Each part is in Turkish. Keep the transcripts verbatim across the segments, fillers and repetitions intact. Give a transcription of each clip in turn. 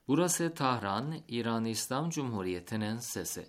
Burası Tahran, İran İslam Cumhuriyeti'nin sesi.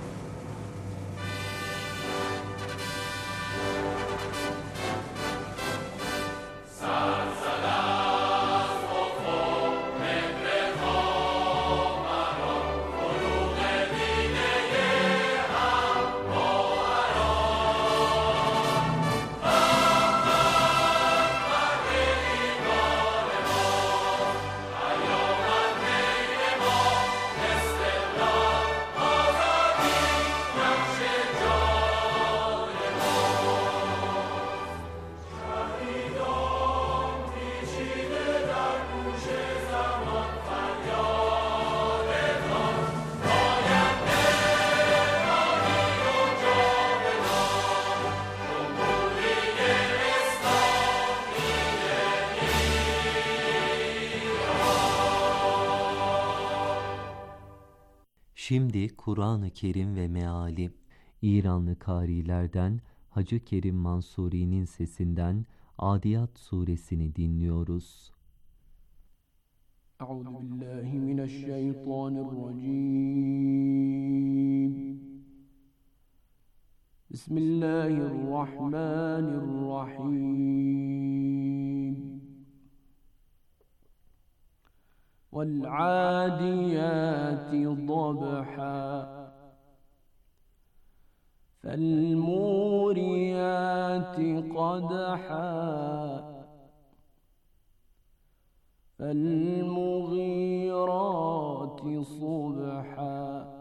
Şimdi Kur'an-ı Kerim ve meali, İranlı karilerden Hacı Kerim Mansuri'nin sesinden Adiyat suresini dinliyoruz. Euzubillahimineşşeytanirracim. Bismillahirrahmanirrahim. وَالْعَادِيَاتِ ضَبْحًا فَالْمُورِيَاتِ قَدْحًا فَالْمُغِيرَاتِ صُبْحًا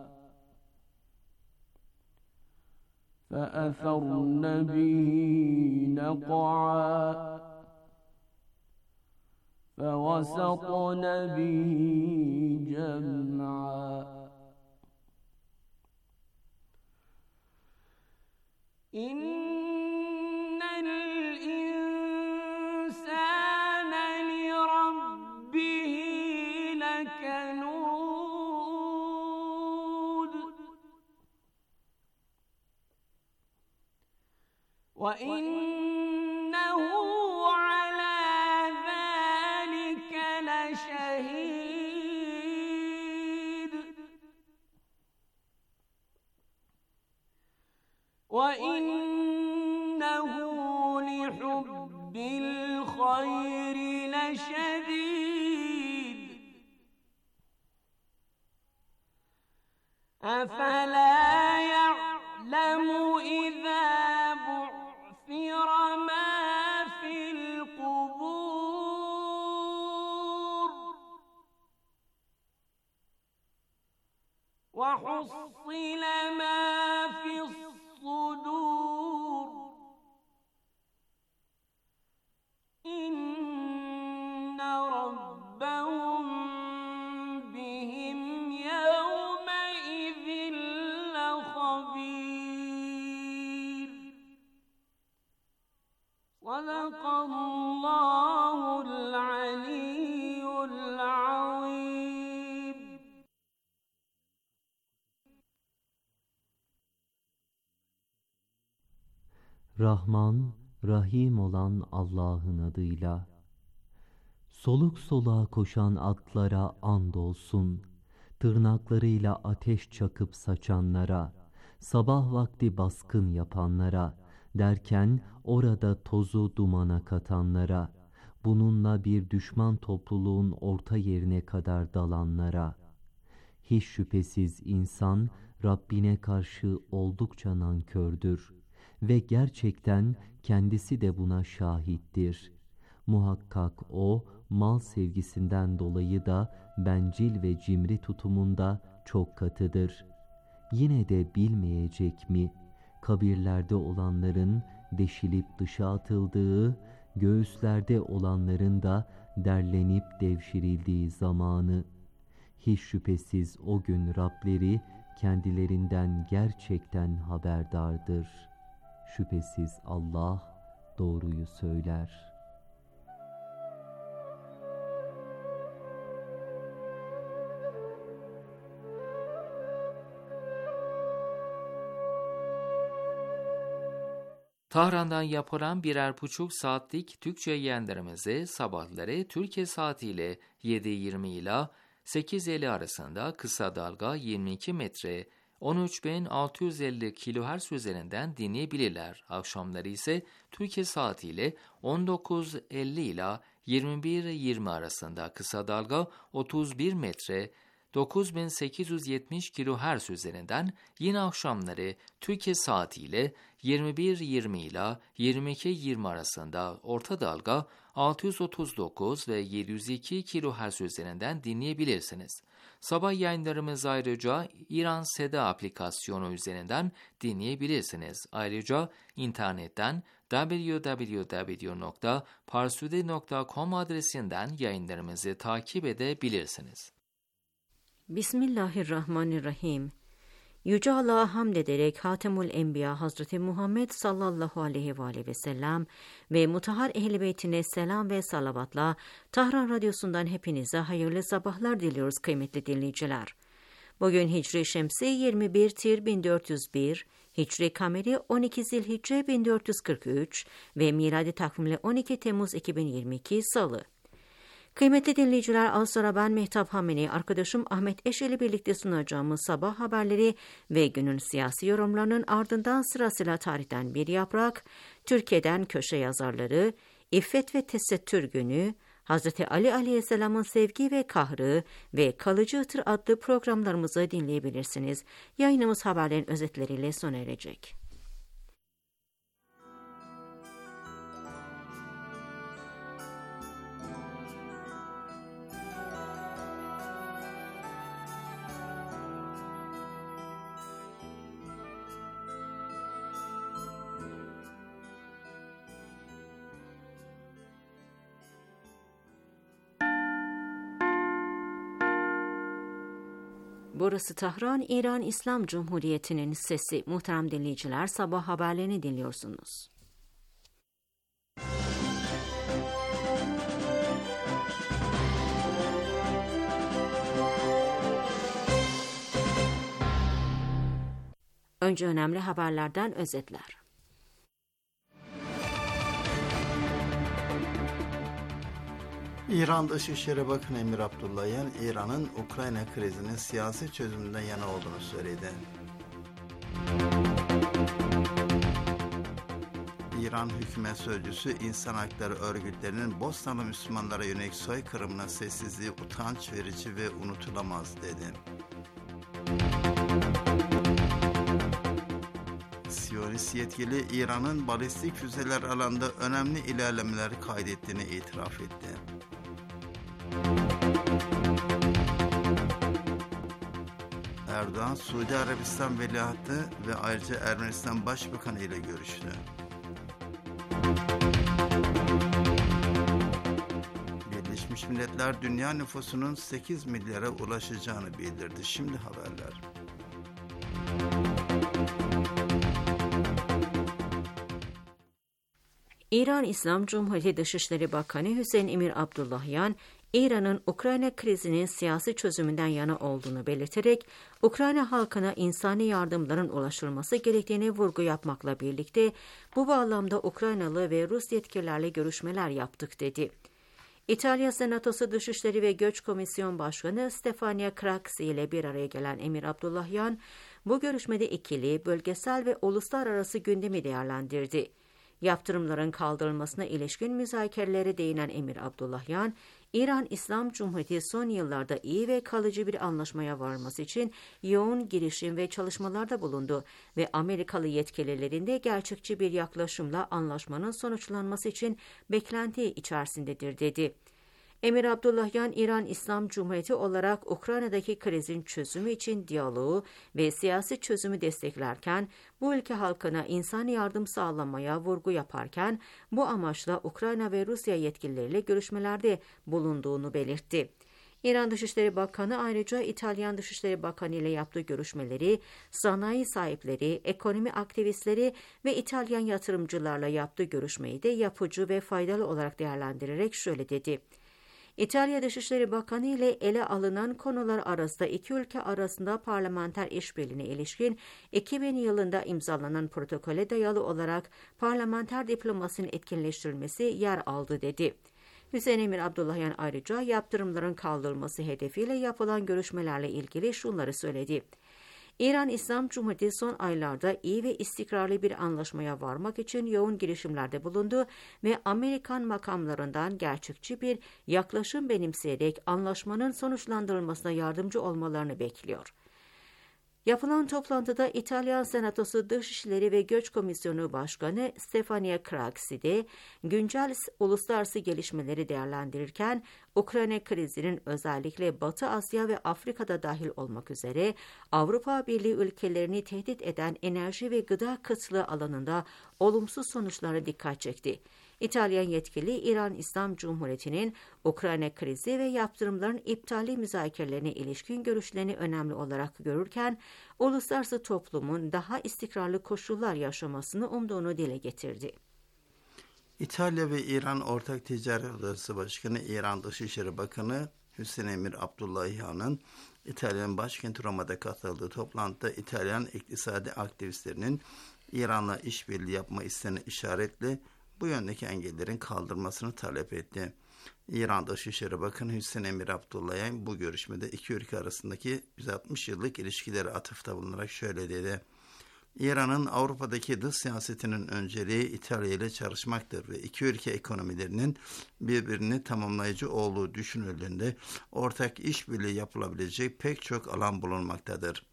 فَأَثَرْنَ بِهِ نَقْعًا فَوَسَطْنَ بِهِ جَمْعًا إِنَّ الْإِنسَانَ لِرَبِّهِ لَكَنُودٌ وَإِنَّهُ وَإِنَّهُ لِحُبِّ الْخَيْرِ لَشَدِيدٌ أَفَلَا يَعْلَمُ إِذَا بُعْثِرَ مَا فِي الْقُبُورِ وَحُصِّلَ مَا فِي الصُّدُورِ إِنَّ رَبَّهُم بِهِمْ يَوْمَئِذٍ لَخَبِيرٌ. صَدَقَ اللَّهُ الْعَلِيُّ الْعَظِيمُ. Rahman, Rahim olan Allah'ın adıyla. Soluk soluğa koşan atlara andolsun, tırnaklarıyla ateş çakıp saçanlara, sabah vakti baskın yapanlara, derken orada tozu dumana katanlara, bununla bir düşman topluluğun orta yerine kadar dalanlara. Hiç şüphesiz insan Rabbine karşı oldukça nankördür. Ve gerçekten kendisi de buna şahittir. Muhakkak o, mal sevgisinden dolayı da bencil ve cimri tutumunda çok katıdır. Yine de bilmeyecek mi? Kabirlerde olanların deşilip dışa atıldığı, göğüslerde olanların da derlenip devşirildiği zamanı. Hiç şüphesiz o gün Rableri kendilerinden gerçekten haberdardır. Şüphesiz Allah doğruyu söyler. Tahran'dan yapılan birer buçuk saatlik Türkçe yayınlarımızı sabahları Türkiye saatiyle yedi yirmi ila sekiz elli arasında, kısa dalga yirmi iki metre on üç bin altı yüz elli kilohertz üzerinden dinleyebilirler. Akşamları ise Türkiye saatiyle on dokuz elli ila yirmi bir yirmi arasında, kısa dalga otuz bir metre dokuz bin sekiz yüz yetmiş kilohertz üzerinden, yine akşamları Türkiye saatiyle yirmi bir yirmi ila yirmi iki yirmi arasında orta dalga altı yüz otuz dokuz ve yedi yüz iki kilohertz üzerinden dinleyebilirsiniz. Sabah yayınlarımız ayrıca İran Seda aplikasyonu üzerinden dinleyebilirsiniz. Ayrıca internetten double-u double-u double-u nokta parsude nokta com adresinden yayınlarımızı takip edebilirsiniz. Bismillahirrahmanirrahim. Yüce Allah'a hamd ederek Hatemül Enbiya Hazreti Muhammed sallallahu aleyhi ve aleyhi ve sellem ve mutahhar ehl-i beytine selam ve salavatla Tahran Radyosu'ndan hepinize hayırlı sabahlar diliyoruz kıymetli dinleyiciler. Bugün Hicri Şemsi yirmi bir Tir bin dört yüz bir, Hicri Kameri on iki Zilhicce bin dört yüz kırk üç ve miladi takvimle on iki Temmuz iki bin yirmi iki Salı. Kıymetli dinleyiciler, az sonra ben Mehtap Hameni, arkadaşım Ahmet Eş ile birlikte sunacağımız sabah haberleri ve günün siyasi yorumlarının ardından sırasıyla tarihten bir yaprak, Türkiye'den köşe yazarları, İffet ve Tesettür Günü, Hazreti Ali Aleyhisselam'ın sevgi ve kahrı ve Kalıcı Itır adlı programlarımızı dinleyebilirsiniz. Yayınımız haberlerin özetleriyle sona erecek. Burası Tahran, İran İslam Cumhuriyeti'nin sesi. Muhterem dinleyiciler, sabah haberlerini dinliyorsunuz. Önce önemli haberlerden özetler. İran Dışişleri Bakanı Emir Abdullahian, İran'ın Ukrayna krizinin siyasi çözümünden yana olduğunu söyledi. İran hükümet sözcüsü, insan hakları örgütlerinin Bosnalı Müslümanlara yönelik soykırımına sessizliği utanç verici ve unutulamaz dedi. Siyonist yetkili, İran'ın balistik füzeler alanında önemli ilerlemeler kaydettiğini itiraf etti. Erdoğan, Suudi Arabistan Veliahtı ve ayrıca Ermenistan Başbakanı ile görüştü. Birleşmiş Milletler dünya nüfusunun sekiz milyara ulaşacağını bildirdi. Şimdi haberler. İran İslam Cumhuriyeti Dışişleri Bakanı Hüseyin Emir Abdullahian, İran'ın Ukrayna krizinin siyasi çözümünden yana olduğunu belirterek, Ukrayna halkına insani yardımların ulaştırılması gerektiğini vurgu yapmakla birlikte, bu bağlamda Ukraynalı ve Rus yetkililerle görüşmeler yaptık dedi. İtalya Senatosu Dışişleri ve Göç Komisyon Başkanı Stefania Craxi ile bir araya gelen Emir Abdullahian, bu görüşmede ikili, bölgesel ve uluslararası gündemi değerlendirdi. Yaptırımların kaldırılmasına ilişkin müzakerelere değinen Emir Abdullahian, İran İslam Cumhuriyeti son yıllarda iyi ve kalıcı bir anlaşmaya varması için yoğun girişim ve çalışmalarda bulundu ve Amerikalı yetkililerin de gerçekçi bir yaklaşımla anlaşmanın sonuçlanması için beklenti içerisindedir dedi. Emir Abdullahian, İran İslam Cumhuriyeti olarak Ukrayna'daki krizin çözümü için diyaloğu ve siyasi çözümü desteklerken, bu ülke halkına insani yardım sağlamaya vurgu yaparken, bu amaçla Ukrayna ve Rusya yetkilileriyle görüşmelerde bulunduğunu belirtti. İran Dışişleri Bakanı ayrıca İtalyan Dışişleri Bakanı ile yaptığı görüşmeleri, sanayi sahipleri, ekonomi aktivistleri ve İtalyan yatırımcılarla yaptığı görüşmeyi de yapıcı ve faydalı olarak değerlendirerek şöyle dedi. İtalya Dışişleri Bakanı ile ele alınan konular arasında iki ülke arasında parlamenter işbirliğine ilişkin iki bin yılında imzalanan protokole dayalı olarak parlamenter diplomasinin etkinleştirilmesi yer aldı dedi. Hüseyin Emir Abdullahyan ayrıca yaptırımların kaldırılması hedefiyle yapılan görüşmelerle ilgili şunları söyledi. İran İslam Cumhuriyeti son aylarda iyi ve istikrarlı bir anlaşmaya varmak için yoğun girişimlerde bulundu ve Amerikan makamlarından gerçekçi bir yaklaşım benimseyerek anlaşmanın sonuçlandırılmasına yardımcı olmalarını bekliyor. Yapılan toplantıda İtalyan Senatosu Dışişleri ve Göç Komisyonu Başkanı Stefania Craxi de güncel uluslararası gelişmeleri değerlendirirken Ukrayna krizinin özellikle Batı Asya ve Afrika'da dahil olmak üzere Avrupa Birliği ülkelerini tehdit eden enerji ve gıda kıtlığı alanında olumsuz sonuçlara dikkat çekti. İtalyan yetkili İran İslam Cumhuriyeti'nin Ukrayna krizi ve yaptırımların iptali müzakerelerine ilişkin görüşlerini önemli olarak görürken uluslararası toplumun daha istikrarlı koşullar yaşamasını umduğunu dile getirdi. İtalya ve İran Ortak Ticaret Odası Başkanı İran Dışişleri Bakanı Hüseyin Emir Abdullahyan'ın İtalyan başkenti Roma'da katıldığı toplantıda İtalyan iktisadi aktivistlerinin İran'la işbirliği yapma isteğine işaretle bu yöndeki engellerin kaldırılmasını talep etti. İran Dışişleri Bakanı Hüseyin Emir Abdullahyan bu görüşmede iki ülke arasındaki yüz altmış yıllık ilişkileri atıfta bulunarak şöyle dedi. İran'ın Avrupa'daki dış siyasetinin önceliği İtalya ile çalışmaktır ve iki ülke ekonomilerinin birbirini tamamlayıcı olduğu düşünüldüğünde ortak işbirliği yapılabilecek pek çok alan bulunmaktadır.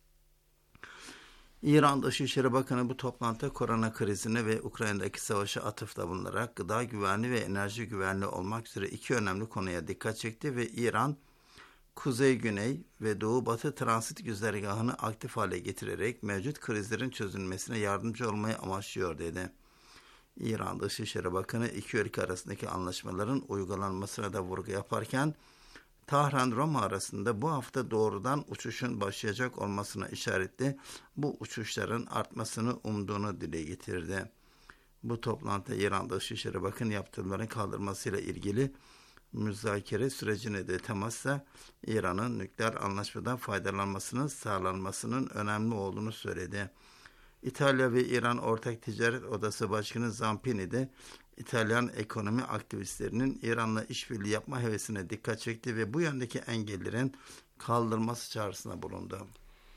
İran Dışişleri Bakanı bu toplantıda korona krizine ve Ukrayna'daki savaşa atıfta bulunarak gıda güvenliği ve enerji güvenliği olmak üzere iki önemli konuya dikkat çekti ve İran, Kuzey-Güney ve Doğu-Batı transit güzergahını aktif hale getirerek mevcut krizlerin çözülmesine yardımcı olmayı amaçlıyor dedi. İran Dışişleri Bakanı iki ülke arasındaki anlaşmaların uygulanmasına da vurgu yaparken, Tahran-Roma arasında bu hafta doğrudan uçuşun başlayacak olmasına işaretli bu uçuşların artmasını umduğunu dile getirdi. Bu toplantıda İran Dışişleri Bakanı yaptırımların kaldırmasıyla ilgili müzakere sürecine de temasla İran'ın nükleer anlaşmadan faydalanmasının sağlanmasının önemli olduğunu söyledi. İtalya ve İran Ortak Ticaret Odası Başkanı Zampini de İtalyan ekonomi aktivistlerinin İran'la işbirliği yapma hevesine dikkat çekti ve bu yöndeki engellerin kaldırılması çağrısına bulundu.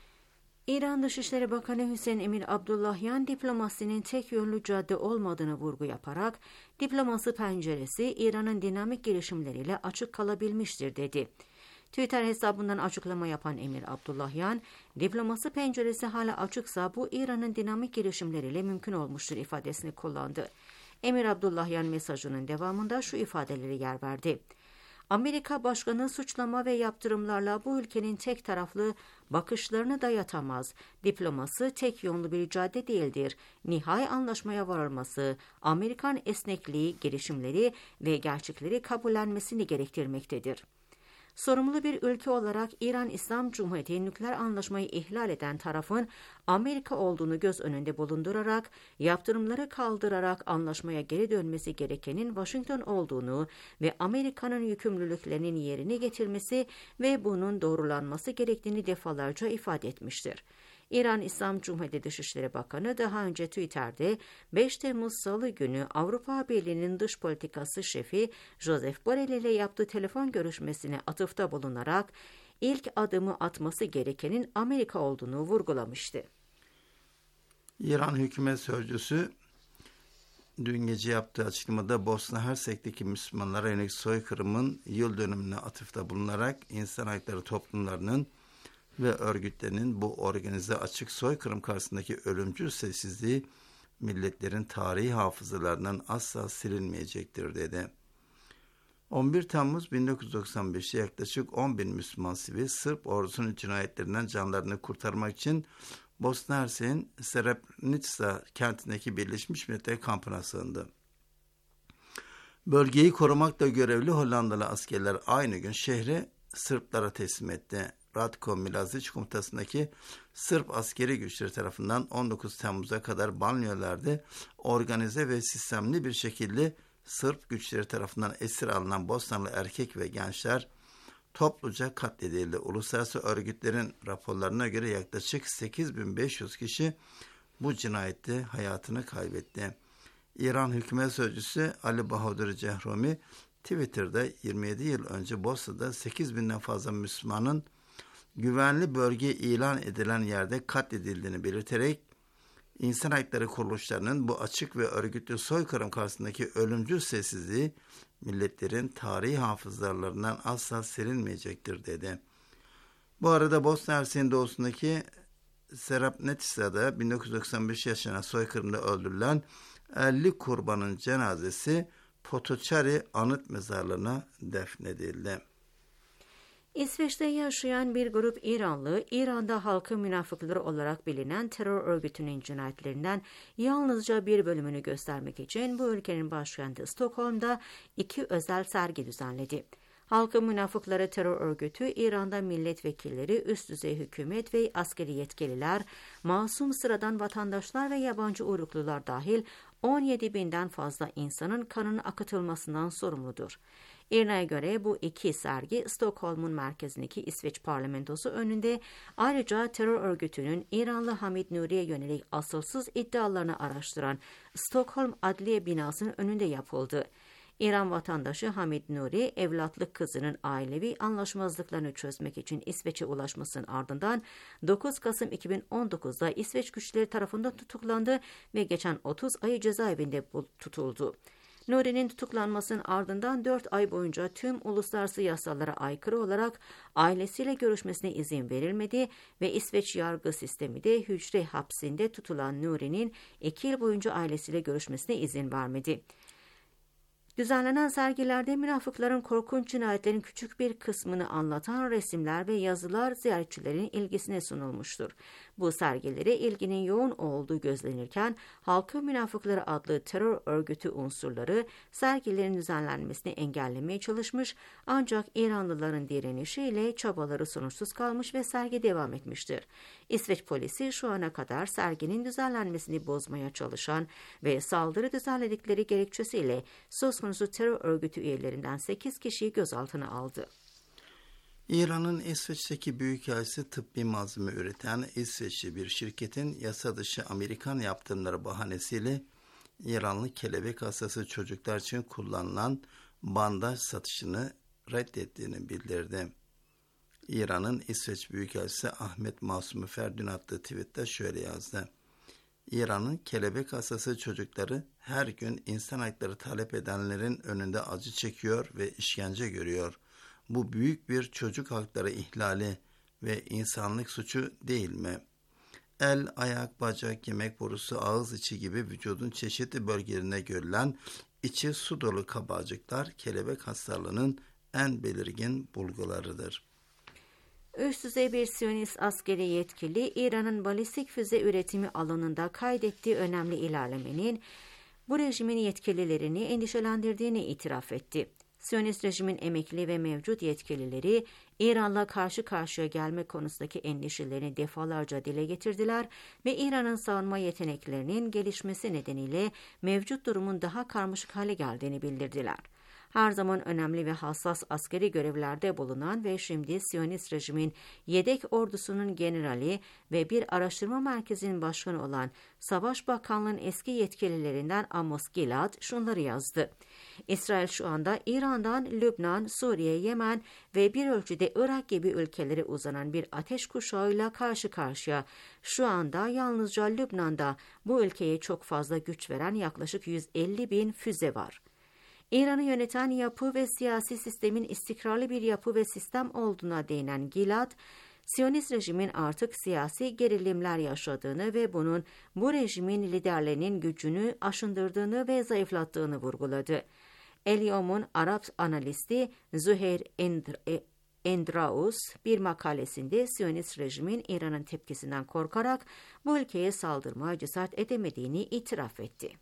İran Dışişleri Bakanı Hüseyin Emir Abdullahyan diplomasinin tek yönlü cadde olmadığını vurgu yaparak diplomasi penceresi İran'ın dinamik girişimleriyle açık kalabilmiştir dedi. Twitter hesabından açıklama yapan Emir Abdullahyan, diplomasi penceresi hala açıksa bu İran'ın dinamik girişimleriyle mümkün olmuştur ifadesini kullandı. Emir Abdullahyan mesajının devamında şu ifadeleri yer verdi. Amerika başkanı suçlama ve yaptırımlarla bu ülkenin tek taraflı bakışlarını dayatamaz. Diplomasi tek yönlü bir cadde değildir. Nihai anlaşmaya varılması, Amerikan esnekliği, girişimleri ve gerçekleri kabullenmesini gerektirmektedir. Sorumlu bir ülke olarak İran İslam Cumhuriyeti nükleer anlaşmayı ihlal eden tarafın Amerika olduğunu göz önünde bulundurarak, yaptırımları kaldırarak anlaşmaya geri dönmesi gerekenin Washington olduğunu ve Amerika'nın yükümlülüklerinin yerini getirmesi ve bunun doğrulanması gerektiğini defalarca ifade etmiştir. İran İslam Cumhuriyeti Dışişleri Bakanı daha önce Twitter'de beş Temmuz Salı günü Avrupa Birliği'nin dış politikası şefi Josep Borrell ile yaptığı telefon görüşmesine atıfta bulunarak ilk adımı atması gerekenin Amerika olduğunu vurgulamıştı. İran hükümet sözcüsü dün gece yaptığı açıklamada Bosna Hersek'teki Müslümanlara yönelik soykırımın yıl dönümüne atıfta bulunarak insan hakları toplumlarının ve örgütlerinin bu organize açık soykırım karşısındaki ölümcül sessizliği milletlerin tarihi hafızalarından asla silinmeyecektir dedi. on bir Temmuz bin dokuz yüz doksan beş'te yaklaşık on bin Müslüman sivil Sırp ordusunun cinayetlerinden canlarını kurtarmak için Bosna Hersek'in Srebrenica kentindeki Birleşmiş Milletler kampına sığındı. Bölgeyi korumakla görevli Hollandalı askerler aynı gün şehri Sırplara teslim etti. Ratko Mladić komutasındaki Sırp askeri güçleri tarafından on dokuz Temmuz'a kadar banliyölerde organize ve sistemli bir şekilde Sırp güçleri tarafından esir alınan Bosnalı erkek ve gençler topluca katledildi. Uluslararası örgütlerin raporlarına göre yaklaşık sekiz bin beş yüz kişi bu cinayette hayatını kaybetti. İran hükümet sözcüsü Ali Bahadır Cehromi, Twitter'da yirmi yedi yıl önce Bosna'da sekiz binden fazla Müslümanın güvenli bölge ilan edilen yerde katledildiğini belirterek İnsan hakları kuruluşlarının bu açık ve örgütlü soykırım karşısındaki ölümcül sessizliği milletlerin tarihi hafızalarından asla silinmeyecektir dedi. Bu arada Bosna Hersek'in doğusundaki Srebrenica'da bin dokuz yüz doksan beş yaşına soykırımda öldürülen elli kurbanın cenazesi Potočari anıt mezarlığına defnedildi. İsveç'te yaşayan bir grup İranlı, İran'da halkın münafıkları olarak bilinen terör örgütünün cinayetlerinden yalnızca bir bölümünü göstermek için bu ülkenin başkenti Stockholm'da iki özel sergi düzenledi. Halkın Münafıkları terör örgütü, İran'da milletvekilleri, üst düzey hükümet ve askeri yetkililer, masum sıradan vatandaşlar ve yabancı uyruklular dahil on yedi binden fazla insanın kanının akıtılmasından sorumludur. İRNA'ya göre bu iki sergi Stockholm'un merkezindeki İsveç parlamentosu önünde, ayrıca terör örgütünün İranlı Hamid Nuri'ye yönelik asılsız iddialarını araştıran Stockholm Adliye binasının önünde yapıldı. İran vatandaşı Hamid Nuri, evlatlık kızının ailevi anlaşmazlıklarını çözmek için İsveç'e ulaşmasının ardından dokuz Kasım iki bin on dokuzda İsveç güçleri tarafından tutuklandı ve geçen otuz ayı cezaevinde tutuldu. Nuri'nin tutuklanmasının ardından dört ay boyunca tüm uluslararası yasalara aykırı olarak ailesiyle görüşmesine izin verilmedi ve İsveç yargı sistemi de hücre hapsinde tutulan Nuri'nin iki yıl boyunca ailesiyle görüşmesine izin vermedi. Düzenlenen sergilerde münafıkların korkunç cinayetlerin küçük bir kısmını anlatan resimler ve yazılar ziyaretçilerin ilgisine sunulmuştur. Bu sergilere ilginin yoğun olduğu gözlenirken, Halkın Münafıkları adlı terör örgütü unsurları sergilerin düzenlenmesini engellemeye çalışmış, ancak İranlıların direnişiyle çabaları sonuçsuz kalmış ve sergi devam etmiştir. İsveç polisi şu ana kadar serginin düzenlenmesini bozmaya çalışan ve saldırı düzenledikleri gerekçesiyle söz konusu terör örgütü üyelerinden sekiz kişiyi gözaltına aldı. İran'ın İsveç'teki büyükelçisi tıbbi malzeme üreten İsveçli bir şirketin yasa dışı Amerikan yaptırımları bahanesiyle İranlı kelebek hastası çocuklar için kullanılan bandaj satışını reddettiğini bildirdi. İran'ın İsveç Büyükelçisi Ahmet Masumi Ferdün attığı tweette şöyle yazdı. İran'ın kelebek hastası çocukları her gün insan hakları talep edenlerin önünde acı çekiyor ve işkence görüyor. Bu büyük bir çocuk hakları ihlali ve insanlık suçu değil mi? El, ayak, bacak, yemek borusu, ağız içi gibi vücudun çeşitli bölgelerinde görülen içi su dolu kabarcıklar kelebek hastalığının en belirgin bulgularıdır. Üst düzey bir Siyonist askeri yetkili, İran'ın balistik füze üretimi alanında kaydettiği önemli ilerlemenin bu rejimin yetkililerini endişelendirdiğini itiraf etti. Siyonist rejimin emekli ve mevcut yetkilileri, İran'la karşı karşıya gelme konusundaki endişelerini defalarca dile getirdiler ve İran'ın savunma yeteneklerinin gelişmesi nedeniyle mevcut durumun daha karmaşık hale geldiğini bildirdiler. Her zaman önemli ve hassas askeri görevlerde bulunan ve şimdi Siyonist rejimin yedek ordusunun generali ve bir araştırma merkezinin başkanı olan Savaş Bakanlığı'nın eski yetkililerinden Amos Gilad şunları yazdı. İsrail şu anda İran'dan Lübnan, Suriye, Yemen ve bir ölçüde Irak gibi ülkelere uzanan bir ateş kuşağıyla karşı karşıya. Şu anda yalnızca Lübnan'da bu ülkeye çok fazla güç veren yaklaşık yüz elli bin füze var. İran'ı yöneten yapı ve siyasi sistemin istikrarlı bir yapı ve sistem olduğuna değinen Gilad, Siyonist rejimin artık siyasi gerilimler yaşadığını ve bunun bu rejimin liderlerinin gücünü aşındırdığını ve zayıflattığını vurguladı. Elyom'un Arap analisti Züheyr Endraus bir makalesinde Siyonist rejimin İran'ın tepkisinden korkarak bu ülkeye saldırmaya cesaret edemediğini itiraf etti.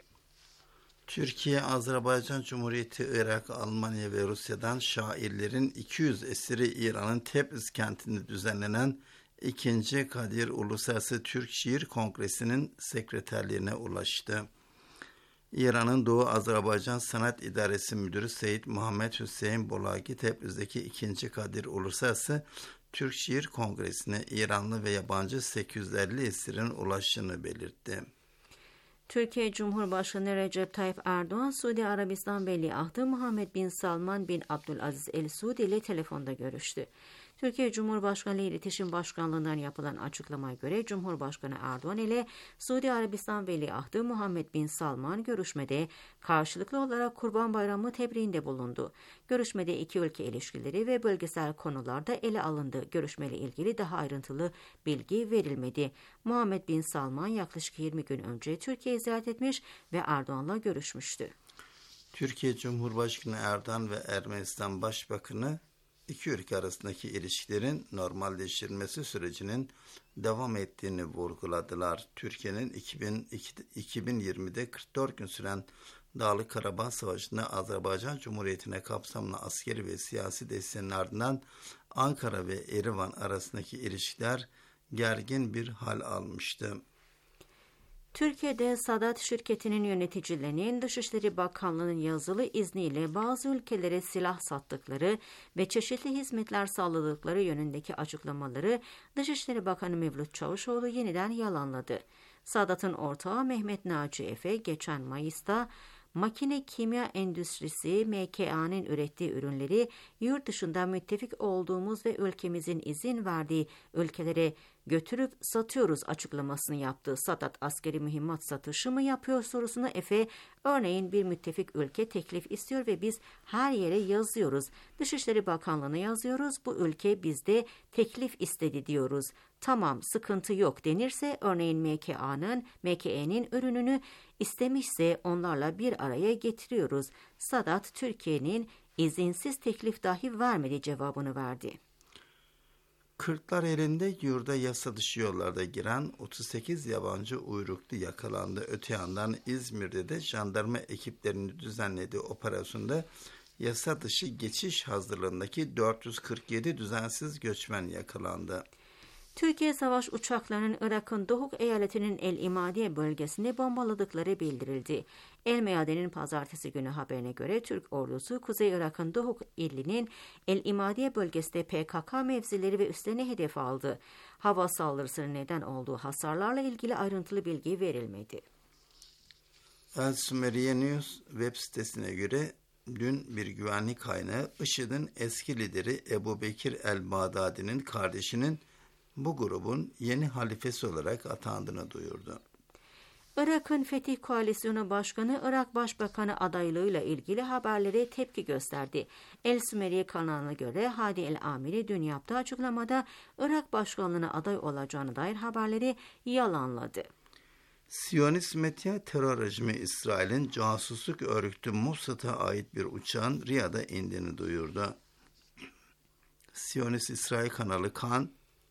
Türkiye, Azerbaycan Cumhuriyeti, Irak, Almanya ve Rusya'dan şairlerin iki yüz esiri İran'ın Tebriz kentinde düzenlenen ikinci. Kadir Uluslararası Türk Şiir Kongresi'nin sekreterliğine ulaştı. İran'ın Doğu Azerbaycan Sanat İdaresi Müdürü Seyyid Muhammed Hüseyin Bolagi, Tebriz'deki ikinci. Kadir Uluslararası Türk Şiir Kongresi'ne İranlı ve yabancı sekiz yüz elli esirin ulaştığını belirtti. Türkiye Cumhurbaşkanı Recep Tayyip Erdoğan, Suudi Arabistan Veliahtı Muhammed bin Salman bin Abdülaziz El Suudi ile telefonda görüştü. Türkiye Cumhurbaşkanlığı İletişim Başkanlığı'ndan yapılan açıklamaya göre Cumhurbaşkanı Erdoğan ile Suudi Arabistan Veliahtı Muhammed bin Salman görüşmede karşılıklı olarak Kurban Bayramı tebriğinde bulundu. Görüşmede iki ülke ilişkileri ve bölgesel konularda ele alındı. Görüşmeyle ilgili daha ayrıntılı bilgi verilmedi. Muhammed bin Salman yaklaşık yirmi gün önce Türkiye'yi ziyaret etmiş ve Erdoğan'la görüşmüştü. Türkiye Cumhurbaşkanı Erdoğan ve Ermenistan Başbakanı İki ülke arasındaki ilişkilerin normalleştirilmesi sürecinin devam ettiğini vurguladılar. Türkiye'nin iki bin yirmide kırk dört gün süren Dağlık Karabağ Savaşı'nda Azerbaycan Cumhuriyeti'ne kapsamlı askeri ve siyasi desteğinin ardından Ankara ve Erivan arasındaki ilişkiler gergin bir hal almıştı. Türkiye'de Sadat şirketinin yöneticilerinin Dışişleri Bakanlığı'nın yazılı izniyle bazı ülkelere silah sattıkları ve çeşitli hizmetler sağladıkları yönündeki açıklamaları Dışişleri Bakanı Mevlüt Çavuşoğlu yeniden yalanladı. Sadat'ın ortağı Mehmet Naci Efe geçen Mayıs'ta Makine Kimya Endüstrisi M K A'nın ürettiği ürünleri yurt dışında müttefik olduğumuz ve ülkemizin izin verdiği ülkelere götürüp satıyoruz açıklamasını yaptı. Sadat askeri mühimmat satışı mı yapıyor sorusuna Efe, örneğin bir müttefik ülke teklif istiyor ve biz her yere yazıyoruz. Dışişleri Bakanlığı'na yazıyoruz, bu ülke bizde teklif istedi diyoruz. Tamam, sıkıntı yok denirse, örneğin M K A'nın M K E'nin ürününü istemişse onlarla bir araya getiriyoruz. Sadat, Türkiye'nin izinsiz teklif dahi vermedi cevabını verdi. Kırklar elinde yurda yasa dışı yollarda giren otuz sekiz yabancı uyruklu yakalandı. Öte yandan İzmir'de de jandarma ekiplerinin düzenlediği operasyonda yasa dışı geçiş hazırlığındaki dört yüz kırk yedi düzensiz göçmen yakalandı. Türkiye savaş uçaklarının Irak'ın Duhuk eyaletinin El İmadiye bölgesini bombaladıkları bildirildi. El Meyade'nin pazartesi günü haberine göre Türk ordusu Kuzey Irak'ın Duhuk ilinin El İmadiye bölgesinde P K K mevzileri ve üslerini hedef aldı. Hava saldırısının neden olduğu hasarlarla ilgili ayrıntılı bilgi verilmedi. El Sümeriye News web sitesine göre dün bir güvenlik kaynağı IŞİD'in eski lideri Ebu Bekir el-Bağdadi'nin kardeşinin bu grubun yeni halifesi olarak atandığını duyurdu. Irak'ın Fetih Koalisyonu Başkanı Irak Başbakanı adaylığıyla ilgili haberlere tepki gösterdi. El Sümeriye kanalına göre Hadi el-Amiri dün yaptığı açıklamada Irak başkanlığına aday olacağına dair haberleri yalanladı. Siyonist medya terör rejimi İsrail'in casusluk örgütü Mossad'a ait bir uçağın Riyad'a indiğini duyurdu. Siyonist İsrail kanalı Kan,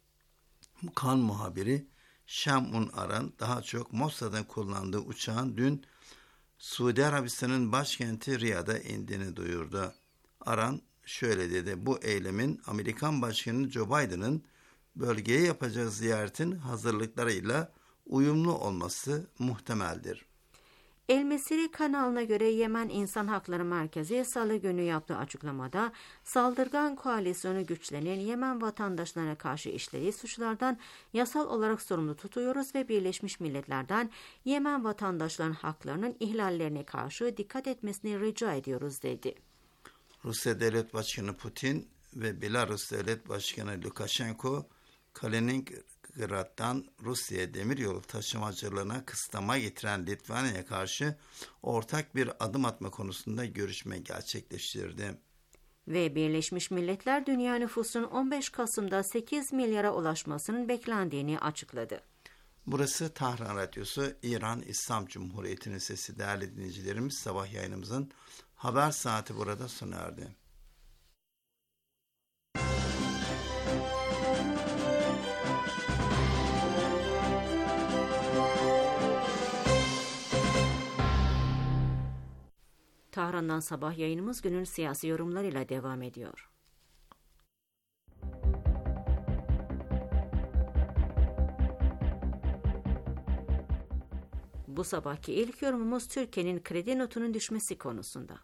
Kan muhabiri Şamun Aran daha çok Mossad'ın kullandığı uçağın dün Suudi Arabistan'ın başkenti Riyad'a indiğini duyurdu. Aran şöyle dedi: bu eylemin Amerikan Başkanı Joe Biden'ın bölgeye yapacağı ziyaretin hazırlıklarıyla uyumlu olması muhtemeldir. El Mesiri kanalına göre Yemen İnsan Hakları Merkezi Salı günü yaptığı açıklamada saldırgan koalisyonu güçlerinin Yemen vatandaşlarına karşı işlediği suçlardan yasal olarak sorumlu tutuyoruz ve Birleşmiş Milletler'den Yemen vatandaşlarının haklarının ihlallerine karşı dikkat etmesini rica ediyoruz dedi. Rusya Devlet Başkanı Putin ve Belarus Devlet Başkanı Lukashenko, Kaliningrad'dan Rusya'ya demiryolu taşımacılığına kısıtlama getiren Litvanya'ya karşı ortak bir adım atma konusunda görüşme gerçekleştirdi. Ve Birleşmiş Milletler dünya nüfusunun on beş Kasım'da sekiz milyara ulaşmasının beklendiğini açıkladı. Burası Tahran Radyosu, İran İslam Cumhuriyeti'nin sesi. Değerli dinleyicilerimiz, sabah yayınımızın haber saati burada sona erdi. Tahran'dan sabah yayınımız günün siyasi yorumlarıyla devam ediyor. Bu sabahki ilk yorumumuz Türkiye'nin kredi notunun düşmesi konusunda.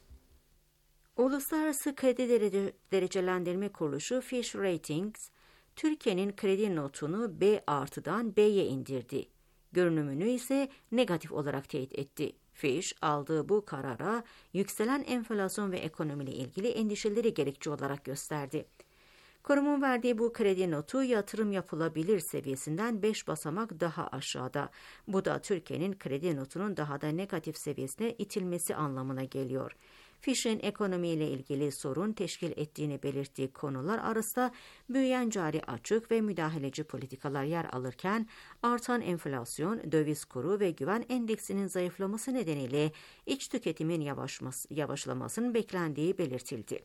Uluslararası Kredi Derece- Derecelendirme Kuruluşu Fitch Ratings, Türkiye'nin kredi notunu B artıdan B'ye indirdi. Görünümünü ise negatif olarak teyit etti. Fitch aldığı bu karara yükselen enflasyon ve ekonomiyle ilgili endişeleri gerekçe olarak gösterdi. Kurumun verdiği bu kredi notu yatırım yapılabilir seviyesinden beş basamak daha aşağıda. Bu da Türkiye'nin kredi notunun daha da negatif seviyesine itilmesi anlamına geliyor. Fitch'in ekonomiyle ilgili sorun teşkil ettiğini belirttiği konular arasında büyüyen cari açık ve müdahaleci politikalar yer alırken artan enflasyon, döviz kuru ve güven endeksinin zayıflaması nedeniyle iç tüketimin yavaşlamasının beklendiği belirtildi.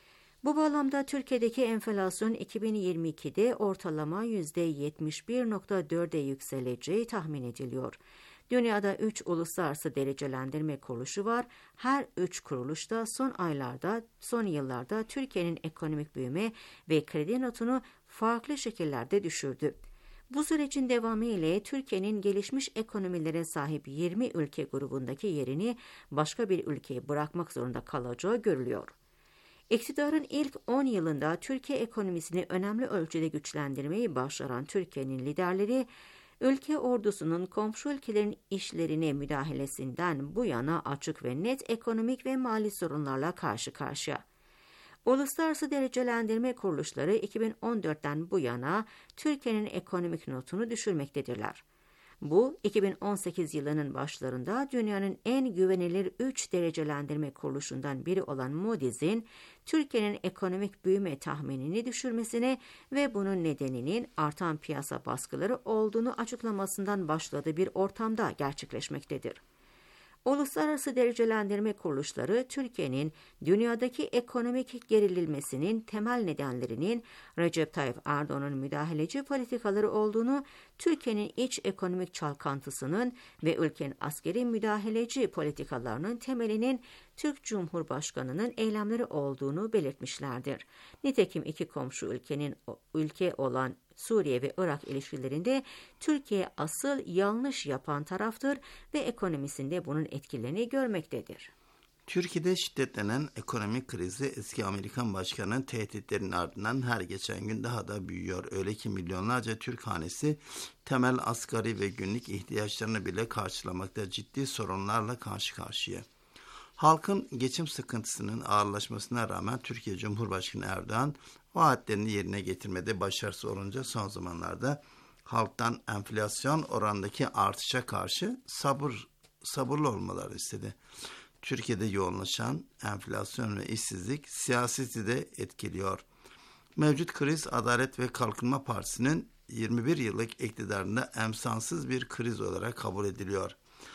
Bu bağlamda Türkiye'deki enflasyon iki bin yirmi ikide ortalama yüzde yetmiş bir virgül dörde yükseleceği tahmin ediliyor. Dünyada üç uluslararası derecelendirme kuruluşu var. Her üç kuruluş da son aylarda, son yıllarda Türkiye'nin ekonomik büyüme ve kredi notunu farklı şekillerde düşürdü. Bu sürecin devamı ile Türkiye'nin gelişmiş ekonomilere sahip yirmi ülke grubundaki yerini başka bir ülkeye bırakmak zorunda kalacağı görülüyor. İktidarın ilk on yılında Türkiye ekonomisini önemli ölçüde güçlendirmeyi başaran Türkiye'nin liderleri, ülke ordusunun komşu ülkelerin işlerine müdahalesinden bu yana açık ve net ekonomik ve mali sorunlarla karşı karşıya. Uluslararası derecelendirme kuruluşları iki bin on dörtten bu yana Türkiye'nin ekonomik notunu düşürmektedirler. Bu, iki bin on sekiz yılının başlarında dünyanın en güvenilir üç derecelendirme kuruluşundan biri olan Moody's'in Türkiye'nin ekonomik büyüme tahminini düşürmesine ve bunun nedeninin artan piyasa baskıları olduğunu açıklamasından başladığı bir ortamda gerçekleşmektedir. Uluslararası derecelendirme kuruluşları Türkiye'nin dünyadaki ekonomik gerililmesinin temel nedenlerinin Recep Tayyip Erdoğan'ın müdahaleci politikaları olduğunu, Türkiye'nin iç ekonomik çalkantısının ve ülkenin askeri müdahaleci politikalarının temelinin Türk Cumhurbaşkanı'nın eylemleri olduğunu belirtmişlerdir. Nitekim iki komşu ülkenin ülke olan Suriye ve Irak ilişkilerinde Türkiye asıl yanlış yapan taraftır ve ekonomisinde bunun etkilerini görmektedir. Türkiye'de şiddetlenen ekonomik krizi eski Amerikan Başkanı'nın tehditlerinin ardından her geçen gün daha da büyüyor. Öyle ki milyonlarca Türk hanesi temel asgari ve günlük ihtiyaçlarını bile karşılamakta ciddi sorunlarla karşı karşıya. Halkın geçim sıkıntısının ağırlaşmasına rağmen Türkiye Cumhurbaşkanı Erdoğan vaatlerini yerine getirmede başarısız olunca son zamanlarda halktan enflasyon oranındaki artışa karşı sabır sabırlı olmaları istedi. Türkiye'de yoğunlaşan enflasyon ve işsizlik siyaseti de etkiliyor. Mevcut kriz Adalet ve Kalkınma Partisi'nin yirmi bir yıllık iktidarında emsalsız bir kriz olarak kabul ediliyor.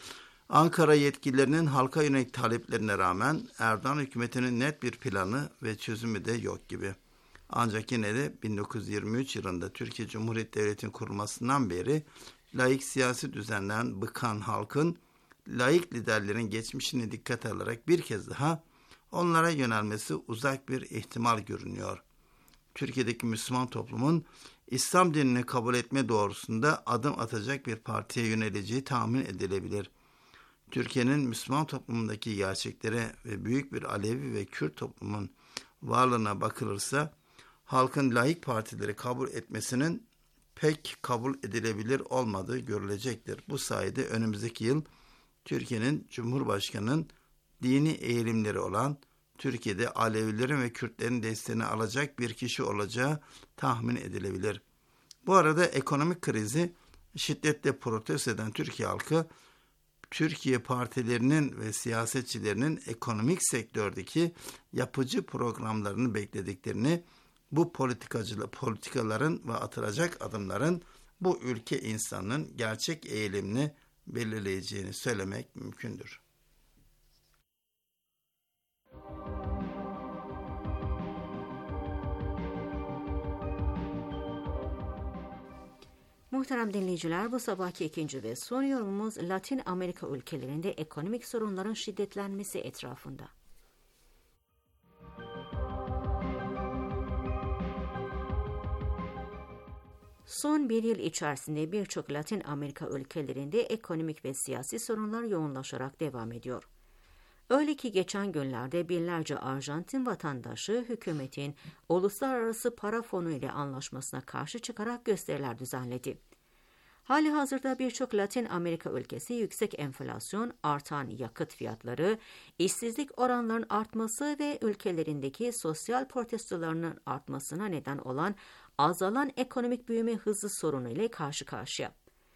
Ankara yetkililerinin halka yönelik taleplerine rağmen Erdoğan hükümetinin net bir planı ve çözümü de yok gibi. Ancak yine de bin dokuz yüz yirmi üç yılında Türkiye Cumhuriyeti Devleti'nin kurulmasından beri laik siyasi düzenden bıkan halkın laik liderlerin geçmişini dikkate alarak bir kez daha onlara yönelmesi uzak bir ihtimal görünüyor. Türkiye'deki Müslüman toplumun İslam dinini kabul etme doğrusunda adım atacak bir partiye yöneleceği tahmin edilebilir. Türkiye'nin Müslüman toplumundaki gerçeklere ve büyük bir Alevi ve Kürt toplumun varlığına bakılırsa halkın laik partileri kabul etmesinin pek kabul edilebilir olmadığı görülecektir. Bu sayede önümüzdeki yıl Türkiye'nin Cumhurbaşkanı'nın dini eğilimleri olan Türkiye'de Alevilerin ve Kürtlerin desteğini alacak bir kişi olacağı tahmin edilebilir. Bu arada ekonomik krizi şiddetle protesto eden Türkiye halkı, Türkiye partilerinin ve siyasetçilerinin ekonomik sektördeki yapıcı programlarını beklediklerini, bu politikacılı politikaların ve atılacak adımların bu ülke insanının gerçek eğilimini belirleyeceğini söylemek mümkündür. Muhterem dinleyiciler, bu sabahki ikinci ve son yorumumuz Latin Amerika ülkelerinde ekonomik sorunların şiddetlenmesi etrafında. Son bir yıl içerisinde birçok Latin Amerika ülkelerinde ekonomik ve siyasi sorunlar yoğunlaşarak devam ediyor. Öyle ki geçen günlerde binlerce Arjantin vatandaşı hükümetin Uluslararası Para Fonu ile anlaşmasına karşı çıkarak gösteriler düzenledi. Hali hazırda birçok Latin Amerika ülkesi yüksek enflasyon, artan yakıt fiyatları, işsizlik oranlarının artması ve ülkelerindeki sosyal protestolarının artmasına neden olan azalan ekonomik büyüme hızı sorunu ile karşı karşıya.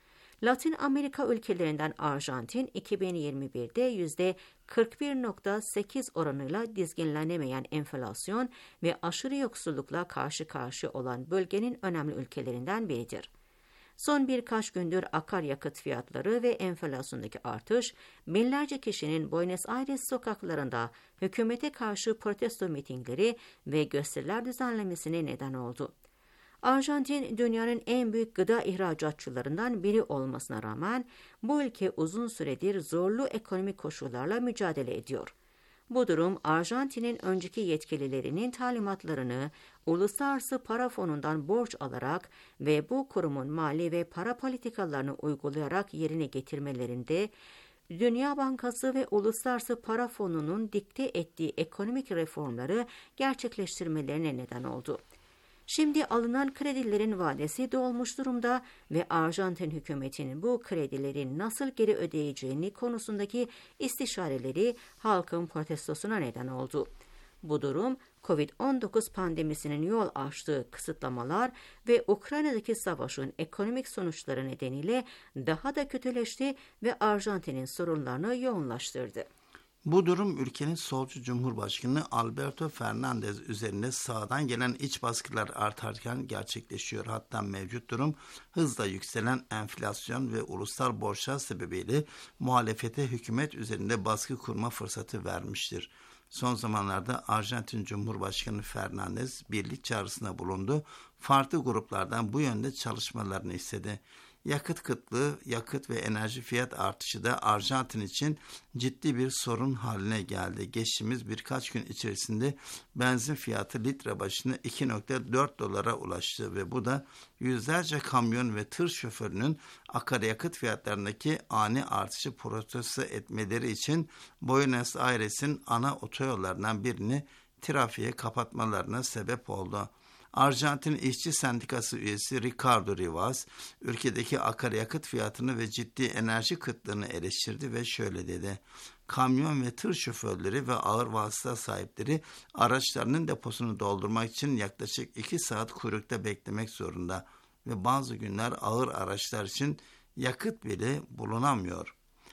Latin Amerika ülkelerinden Arjantin iki bin yirmi birde yüzde kırk bir virgül sekiz oranıyla dizginlenemeyen enflasyon ve aşırı yoksullukla karşı karşıya olan bölgenin önemli ülkelerinden biridir. Son birkaç gündür akaryakıt fiyatları ve enflasyondaki artış, binlerce kişinin Buenos Aires sokaklarında hükümete karşı protesto mitingleri ve gösteriler düzenlemesine neden oldu. Arjantin, dünyanın en büyük gıda ihracatçılarından biri olmasına rağmen bu ülke uzun süredir zorlu ekonomik koşullarla mücadele ediyor. Bu durum, Arjantin'in önceki yetkililerinin talimatlarını Uluslararası Para Fonu'ndan borç alarak ve bu kurumun mali ve para politikalarını uygulayarak yerine getirmelerinde, Dünya Bankası ve Uluslararası Para Fonu'nun dikte ettiği ekonomik reformları gerçekleştirmelerine neden oldu. Şimdi alınan kredilerin vadesi dolmuş durumda ve Arjantin hükümetinin bu kredileri nasıl geri ödeyeceğini konusundaki istişareleri halkın protestosuna neden oldu. Bu durum, kovid on dokuz pandemisinin yol açtığı kısıtlamalar ve Ukrayna'daki savaşın ekonomik sonuçları nedeniyle daha da kötüleşti ve Arjantin'in sorunlarını yoğunlaştırdı. Bu durum ülkenin solcu Cumhurbaşkanı Alberto Fernandez üzerinde sağdan gelen iç baskılar artarken gerçekleşiyor. Hatta mevcut durum hızla yükselen enflasyon ve ulusal borçlar sebebiyle muhalefete hükümet üzerinde baskı kurma fırsatı vermiştir. Son zamanlarda Arjantin Cumhurbaşkanı Fernandez birlik çağrısında bulundu. Farklı gruplardan bu yönde çalışmalarını istedi. Yakıt kıtlığı, yakıt ve enerji fiyat artışı da Arjantin için ciddi bir sorun haline geldi. Geçtiğimiz birkaç gün içerisinde benzin fiyatı litre başına iki virgül dört dolara ulaştı ve bu da yüzlerce kamyon ve tır şoförünün akaryakıt fiyatlarındaki ani artışı protesto etmeleri için Buenos Aires'in ana otoyollarından birini trafiğe kapatmalarına sebep oldu. Arjantin İşçi Sendikası üyesi Ricardo Rivas, ülkedeki akaryakıt fiyatını ve ciddi enerji kıtlığını eleştirdi ve şöyle dedi: Kamyon ve tır şoförleri ve ağır vasıta sahipleri araçlarının deposunu doldurmak için yaklaşık iki saat kuyrukta beklemek zorunda ve bazı günler ağır araçlar için yakıt bile bulunamıyor.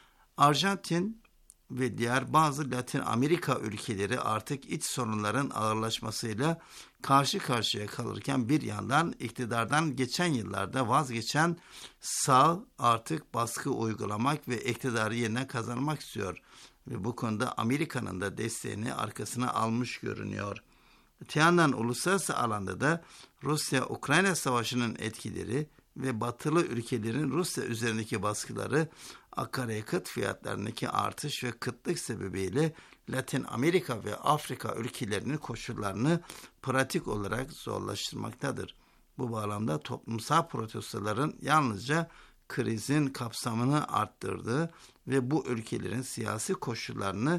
Arjantin ve diğer bazı Latin Amerika ülkeleri artık iç sorunların ağırlaşmasıyla karşı karşıya kalırken bir yandan iktidardan geçen yıllarda vazgeçen sağ artık baskı uygulamak ve iktidarı yerine kazanmak istiyor ve bu konuda Amerika'nın da desteğini arkasına almış görünüyor. Öte yandan uluslararası alanda da Rusya-Ukrayna savaşının etkileri ve batılı ülkelerin Rusya üzerindeki baskıları, akaryakıt fiyatlarındaki artış ve kıtlık sebebiyle Latin Amerika ve Afrika ülkelerinin koşullarını pratik olarak zorlaştırmaktadır. Bu bağlamda toplumsal protestoların yalnızca krizin kapsamını arttırdığı ve bu ülkelerin siyasi koşullarını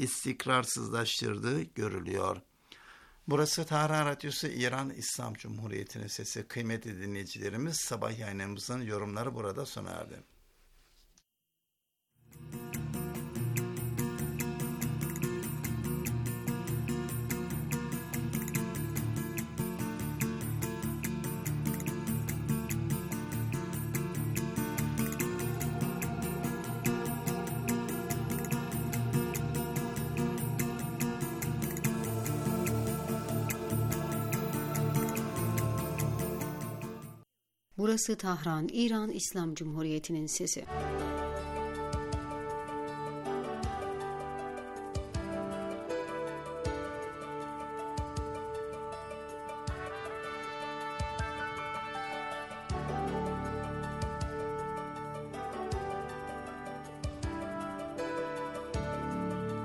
istikrarsızlaştırdığı görülüyor. Burası Tahran Radyosu, İran İslam Cumhuriyeti'nin sesi. Kıymetli dinleyicilerimiz, sabah yayınımızın yorumları burada sona erdi. Burası Tahran, İran İslam Cumhuriyeti'nin sesi.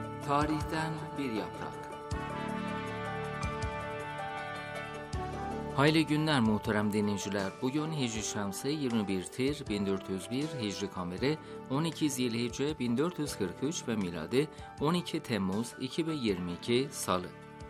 Tarihten bir yaprak. Hayırlı günler muhterem dinleyiciler. Bugün Hicri Şemsi yirmi bir Tir bin dört yüz bir, Hicri Kameri on iki Zilhicce bin dört yüz kırk üç ve miladi on iki Temmuz iki bin yirmi iki Salı.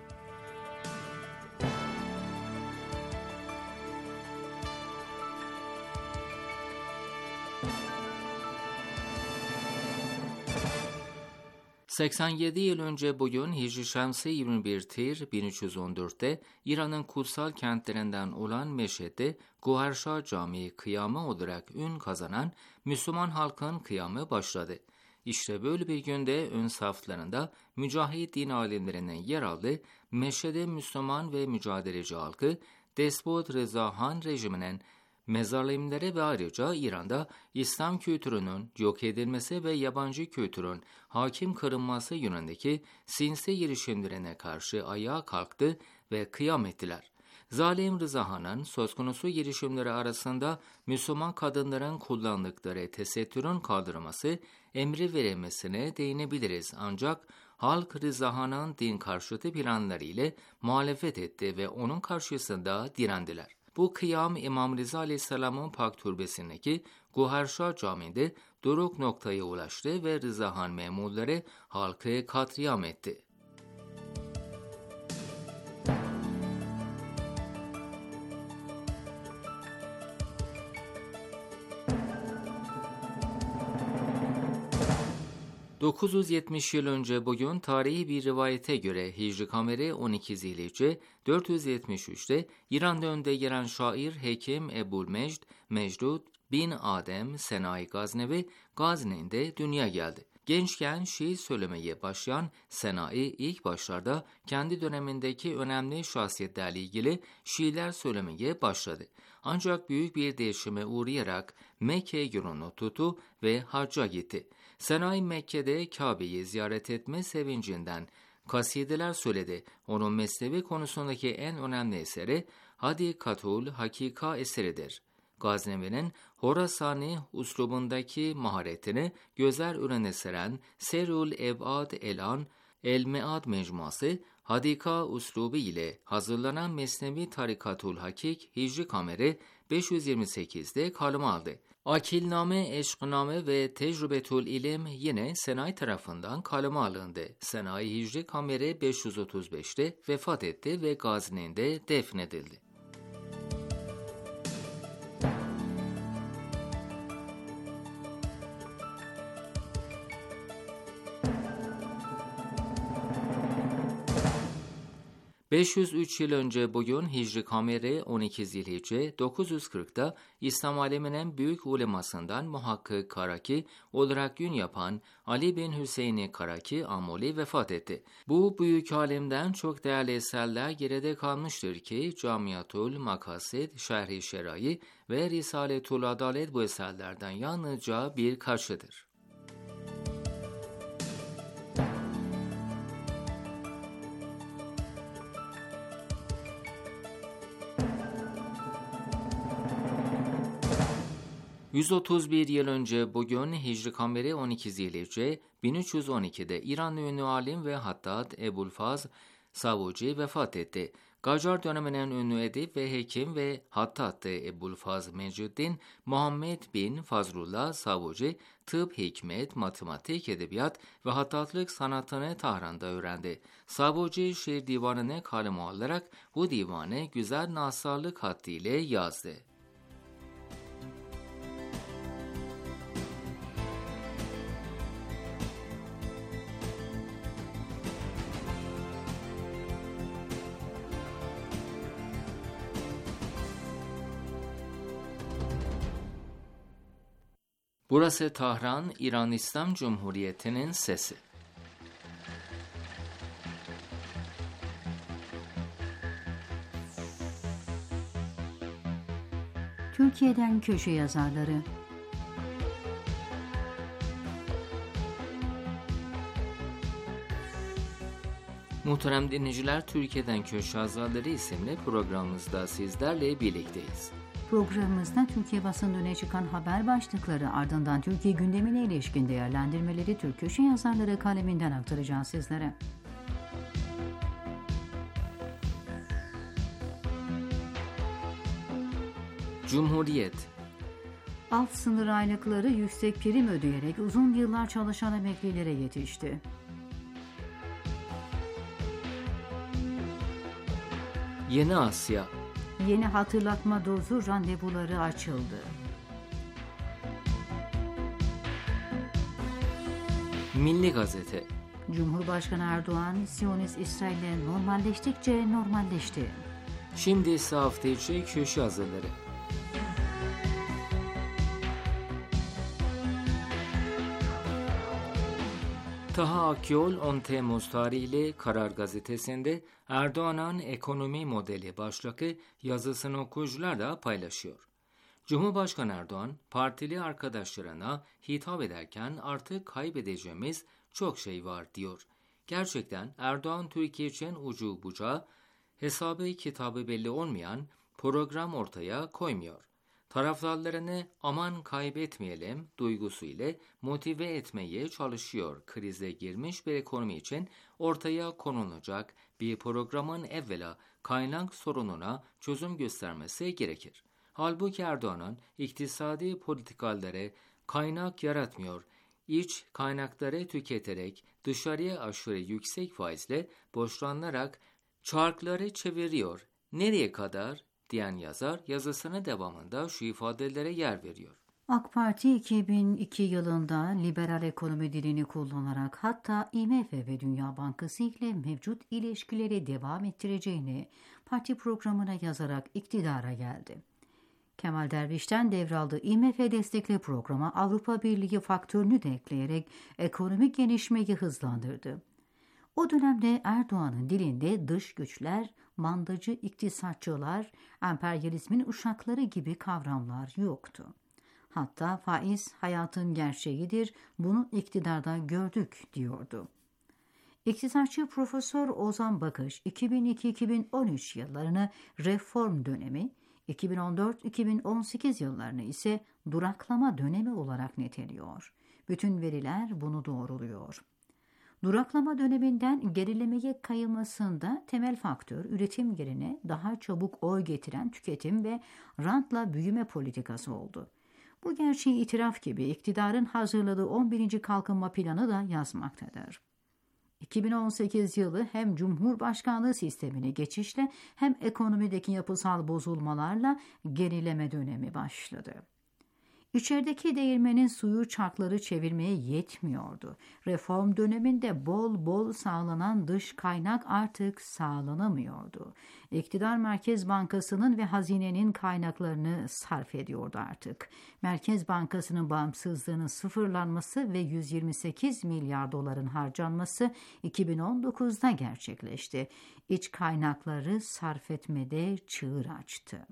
seksen yedi yıl önce bugün Hicri Şemsi yirmi bir Tir bin üç yüz on dörtte İran'ın kutsal kentlerinden olan Meşhed'de Goherşah Camii kıyamı olarak ün kazanan Müslüman halkın kıyamı başladı. İşte böyle bir günde ön saflarında mücahit din alimlerinin yer aldığı Meşhed'e Müslüman ve mücadeleci halkı Despot Reza Han rejiminin mezarlıkları ve ayrıca İran'da İslam kültürünün yok edilmesi ve yabancı kültürün hakim kılınması yönündeki sinsi girişimlerine karşı ayağa kalktı ve kıyam ettiler. Zalim Rıza Han'ın söz konusu girişimleri arasında Müslüman kadınların kullandıkları tesettürün kaldırılması, emri verilmesine değinebiliriz ancak halk Rıza Han'ın din karşıtı planları ile muhalefet etti ve onun karşısında direndiler. Bu kıyam İmam Rıza Aleyhisselam'ın Pak Türbesi'ndeki Goherşah Camii'nde doruk noktaya ulaştı ve Rıza Han memurları halkı katliam etti. dokuz yüz yetmiş yıl önce bugün tarihi bir rivayete göre Hicri Kameri on iki Zilhicce dört yüz yetmiş üçte İran'da önde gelen şair Hekim Ebu'l-Mecd Mecdud bin Adem Senai Gaznevi Gazne'inde dünya geldi. Gençken şiir söylemeye başlayan Senai ilk başlarda kendi dönemindeki önemli şahsiyetlerle ilgili şiirler söylemeye başladı. Ancak büyük bir değişime uğrayarak Mekke'ye yolunu tuttu ve hacca gitti. Senai Mekke'de Kabe'yi ziyaret etme sevincinden kasideler söyledi. Onun mesnevi konusundaki en önemli eseri Hadikatul Hakika eseridir. Gaznevi'nin Horasani uslubundaki maharetini gözler önüne seren Serul Ebad Elan El-Mead mecmuası, Hadika uslubu ile hazırlanan Mesnevi Tarikatul Hakik Hicri Kameri beş yüz yirmi sekizde kaleme aldı. Akilname, Eşkname ve Tecrübetül İlim yine Senai tarafından kaleme alındı. Senai Hicri Kameri beş yüz otuz beşte vefat etti ve Gazne'de defnedildi. beş yüz üç yıl önce bugün Hicri Kameri on iki Zilhicce dokuz yüz kırkta İslam aleminin büyük ulemasından Muhakkik Karaki olarak gün yapan Ali bin Hüseyin Karaki Amoli vefat etti. Bu büyük alemden çok değerli eserler geride kalmıştır ki Camiatul Makasid, Şerh-i Şerai ve Risaletul Adalet bu eserlerden yalnızca birkaçıdır. yüz otuz bir yıl önce bugün Hicri Kameri on iki Zilhicce bin üç yüz on ikide İranlı ünlü alim ve hattat Ebu'l-Fazl Savuci vefat etti. Qacar döneminin ünlü edip ve hekim ve hattattı Ebu'l-Fazl Meciddin Muhammed bin Fazlullah Savuci, tıp, hikmet, matematik, edebiyat ve hattatlık sanatını Tahran'da öğrendi. Savuci şiir divanını kaleme alarak bu divanı güzel nasarlık hattıyla yazdı. Burası Tahran, İran İslam Cumhuriyeti'nin sesi. Türkiye'den köşe yazarları. Muhterem dinleyiciler, Türkiye'den Köşe Yazarları isimli programımızda sizlerle birlikteyiz. Programımızda Türkiye basında öne çıkan haber başlıkları, ardından Türkiye gündemine ilişkin değerlendirmeleri Türk köşe yazarları kaleminden aktaracağız sizlere. Cumhuriyet. Alt sınır aylıkları yüksek prim ödeyerek uzun yıllar çalışan emeklilere yetişti. Yeni Asya. Yeni hatırlatma dozu randevuları açıldı. Milli Gazete. Cumhurbaşkanı Erdoğan, Siyonist İsrail'le normalleştikçe normalleşti. Şimdi ise hafta içi köşe hazırları. Taha Akyol on Temmuz tarihli Karar Gazetesi'nde Erdoğan'ın ekonomi modeli başlıklı yazısını okuyucularla paylaşıyor. Cumhurbaşkanı Erdoğan, partili arkadaşlarına hitap ederken artık kaybedeceğimiz çok şey var diyor. Gerçekten Erdoğan Türkiye için ucu bucağı, hesabı kitabı belli olmayan program ortaya koymuyor. Taraftarlarını aman kaybetmeyelim duygusu ile motive etmeye çalışıyor. Krize girmiş bir ekonomi için ortaya konulacak bir programın evvela kaynak sorununa çözüm göstermesi gerekir. Halbuki Erdoğan'ın iktisadi politikaları kaynak yaratmıyor. İç kaynakları tüketerek dışarıya aşırı yüksek faizle borçlanarak çarkları çeviriyor. Nereye kadar? Diyen yazar yazısının devamında şu ifadelere yer veriyor. AK Parti iki bin iki yılında liberal ekonomi dilini kullanarak hatta I M F ve Dünya Bankası ile mevcut ilişkileri devam ettireceğini parti programına yazarak iktidara geldi. Kemal Derviş'ten devraldığı I M F destekli programa Avrupa Birliği faktörünü de ekleyerek ekonomik gelişmeyi hızlandırdı. O dönemde Erdoğan'ın dilinde dış güçler, mandacı iktisatçılar, emperyalizmin uşakları gibi kavramlar yoktu. Hatta faiz hayatın gerçeğidir, bunu iktidarda gördük diyordu. İktisatçı Profesör Ozan Bakış iki bin iki iki bin on üç yıllarını reform dönemi, iki bin on dört iki bin on sekiz yıllarını ise duraklama dönemi olarak niteliyor. Bütün veriler bunu doğruluyor. Duraklama döneminden gerilemeye kayılmasında temel faktör üretim yerine daha çabuk oy getiren tüketim ve rantla büyüme politikası oldu. Bu gerçeği itiraf gibi iktidarın hazırladığı on birinci kalkınma planı da yazmaktadır. iki bin on sekiz yılı hem Cumhurbaşkanlığı sistemine geçişle hem ekonomideki yapısal bozulmalarla gerileme dönemi başladı. İçerideki değirmenin suyu çarkları çevirmeye yetmiyordu. Reform döneminde bol bol sağlanan dış kaynak artık sağlanamıyordu. İktidar Merkez Bankası'nın ve hazinenin kaynaklarını sarf ediyordu artık. Merkez Bankası'nın bağımsızlığının sıfırlanması ve yüz yirmi sekiz milyar doların harcanması iki bin on dokuzda gerçekleşti. İç kaynakları sarf etmede çığır açtı.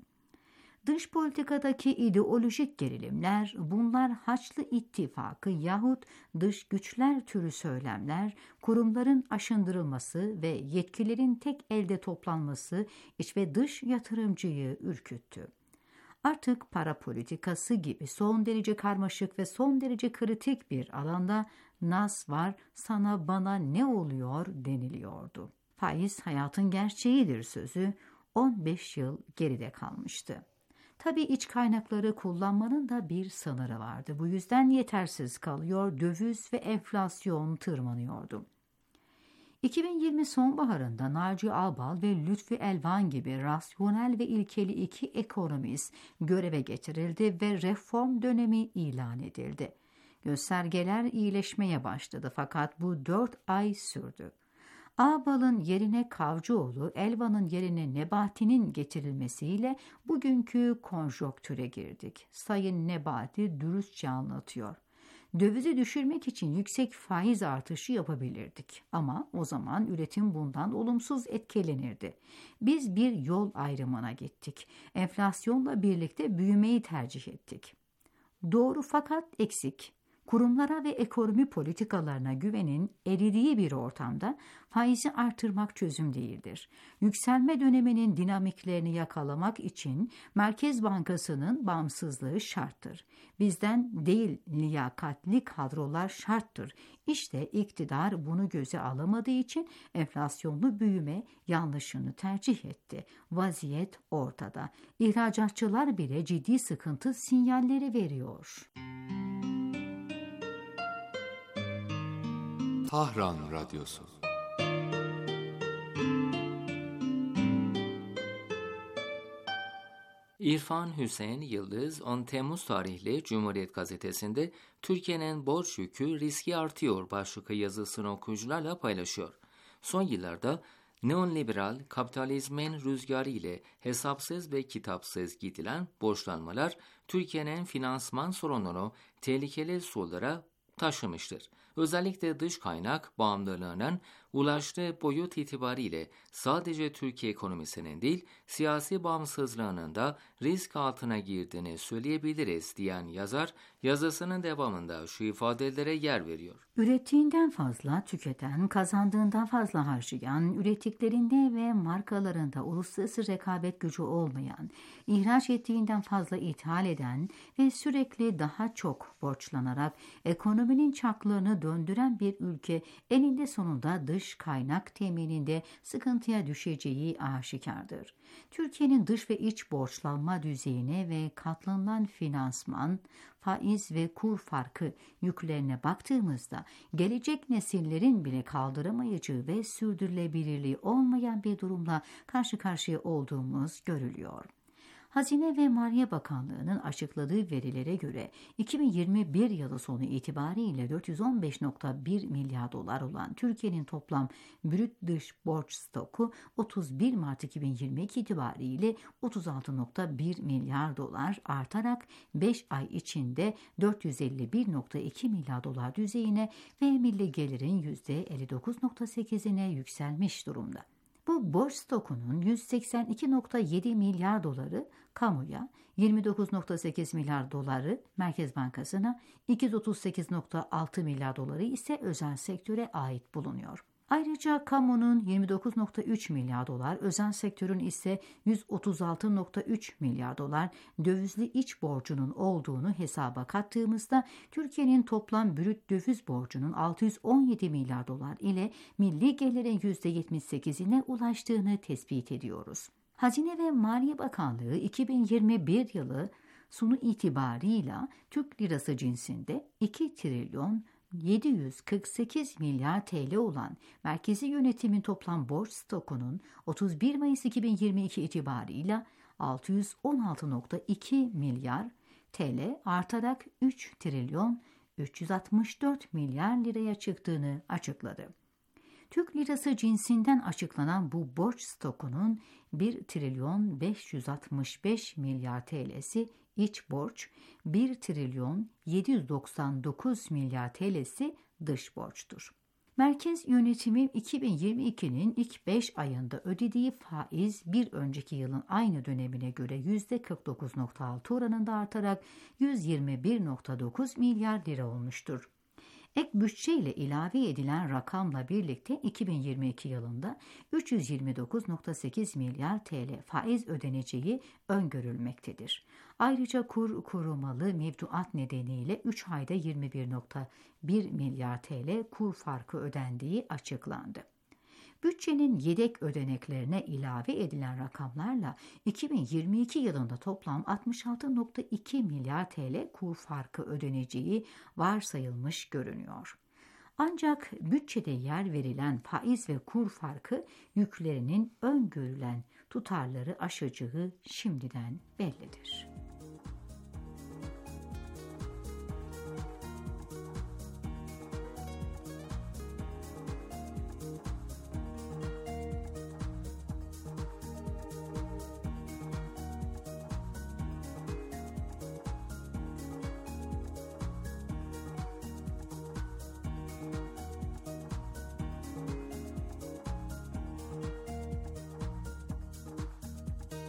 Dış politikadaki ideolojik gerilimler, bunlar Haçlı İttifakı yahut dış güçler türü söylemler, kurumların aşındırılması ve yetkilerin tek elde toplanması iç ve dış yatırımcıyı ürküttü. Artık para politikası gibi son derece karmaşık ve son derece kritik bir alanda nas var, sana bana ne oluyor deniliyordu. Faiz hayatın gerçeğidir sözü on beş yıl geride kalmıştı. Tabii iç kaynakları kullanmanın da bir sınırı vardı. Bu yüzden yetersiz kalıyor, döviz ve enflasyon tırmanıyordu. iki bin yirmi sonbaharında Naci Ağbal ve Lütfü Elvan gibi rasyonel ve ilkeli iki ekonomist göreve getirildi ve reform dönemi ilan edildi. Göstergeler iyileşmeye başladı fakat bu dört ay sürdü. Ağbal'ın yerine Kavcıoğlu, Elvan'ın yerine Nebati'nin getirilmesiyle bugünkü konjonktüre girdik. Sayın Nebati dürüstçe anlatıyor. Dövizi düşürmek için yüksek faiz artışı yapabilirdik. Ama o zaman üretim bundan olumsuz etkilenirdi. Biz bir yol ayrımına gittik. Enflasyonla birlikte büyümeyi tercih ettik. Doğru fakat eksik. Kurumlara ve ekonomi politikalarına güvenin eridiği bir ortamda faizi artırmak çözüm değildir. Yükselme döneminin dinamiklerini yakalamak için Merkez Bankası'nın bağımsızlığı şarttır. Bizden değil liyakatli kadrolar şarttır. İşte iktidar bunu göze alamadığı için enflasyonlu büyüme yanlışını tercih etti. Vaziyet ortada. İhracatçılar bile ciddi sıkıntı sinyalleri veriyor. Tahran Radyosu. İrfan Hüseyin Yıldız on Temmuz tarihli Cumhuriyet Gazetesi'nde Türkiye'nin borç yükü riski artıyor başlıklı yazısını okuyucularla paylaşıyor. Son yıllarda neoliberal kapitalizmin rüzgarı ile hesapsız ve kitapsız gidilen borçlanmalar Türkiye'nin finansman sorununu tehlikeli sulara taşımıştır. Özellikle dış kaynak bağımlılığının ulaştığı boyut itibariyle sadece Türkiye ekonomisinin değil, siyasi bağımsızlığının da risk altına girdiğini söyleyebiliriz diyen yazar, yazısının devamında şu ifadelere yer veriyor. Ürettiğinden fazla tüketen, kazandığından fazla harcayan, ürettiklerinde ve markalarında uluslararası rekabet gücü olmayan, ihraç ettiğinden fazla ithal eden ve sürekli daha çok borçlanarak ekonominin çarklarını döndüren bir ülke eninde sonunda dış kaynak temininde sıkıntıya düşeceği aşikardır. Türkiye'nin dış ve iç borçlanma düzeyine ve katlanılan finansman, faiz ve kur farkı yüklerine baktığımızda gelecek nesillerin bile kaldıramayacağı ve sürdürülebilirliği olmayan bir durumla karşı karşıya olduğumuz görülüyor. Hazine ve Maliye Bakanlığı'nın açıkladığı verilere göre iki bin yirmi bir yılı sonu itibariyle dört yüz on beş virgül bir milyar dolar olan Türkiye'nin toplam brüt dış borç stoku otuz bir Mart iki bin yirmi iki itibariyle otuz altı virgül bir milyar dolar artarak beş ay içinde dört yüz elli bir virgül iki milyar dolar düzeyine ve milli gelirin yüzde elli dokuz virgül sekizine yükselmiş durumda. Bu borç stokunun yüz seksen iki virgül yedi milyar doları kamuya, yirmi dokuz virgül sekiz milyar doları Merkez Bankası'na, iki yüz otuz sekiz virgül altı milyar doları ise özel sektöre ait bulunuyor. Ayrıca kamunun yirmi dokuz virgül üç milyar dolar, özel sektörün ise yüz otuz altı virgül üç milyar dolar dövizli iç borcunun olduğunu hesaba kattığımızda Türkiye'nin toplam brüt döviz borcunun altı yüz on yedi milyar dolar ile milli gelirin yüzde yetmiş sekizine ulaştığını tespit ediyoruz. Hazine ve Maliye Bakanlığı iki bin yirmi bir yılı sonu itibarıyla Türk lirası cinsinde iki trilyon yedi yüz kırk sekiz milyar T L olan merkezi yönetimin toplam borç stokunun otuz bir Mayıs iki bin yirmi iki itibarıyla altı yüz on altı virgül iki milyar T L artarak üç trilyon üç yüz altmış dört milyar liraya çıktığını açıkladı. Türk lirası cinsinden açıklanan bu borç stokunun bir trilyon beş yüz altmış beş milyar T L'si iç borç, bir trilyon yedi yüz doksan dokuz milyar T L'si dış borçtur. Merkez yönetimi iki bin yirmi ikinin ilk beş ayında ödediği faiz bir önceki yılın aynı dönemine göre yüzde kırk dokuz virgül altı oranında artarak yüz yirmi bir virgül dokuz milyar lira olmuştur. Ek bütçe ile ilave edilen rakamla birlikte iki bin yirmi iki yılında üç yüz yirmi dokuz virgül sekiz milyar T L faiz ödeneceği öngörülmektedir. Ayrıca kur korumalı mevduat nedeniyle üç ayda yirmi bir virgül bir milyar T L kur farkı ödendiği açıklandı. Bütçenin yedek ödeneklerine ilave edilen rakamlarla iki bin yirmi iki yılında toplam altmış altı virgül iki milyar T L kur farkı ödeneceği varsayılmış görünüyor. Ancak bütçede yer verilen faiz ve kur farkı yüklerinin öngörülen tutarları aşacağı şimdiden bellidir.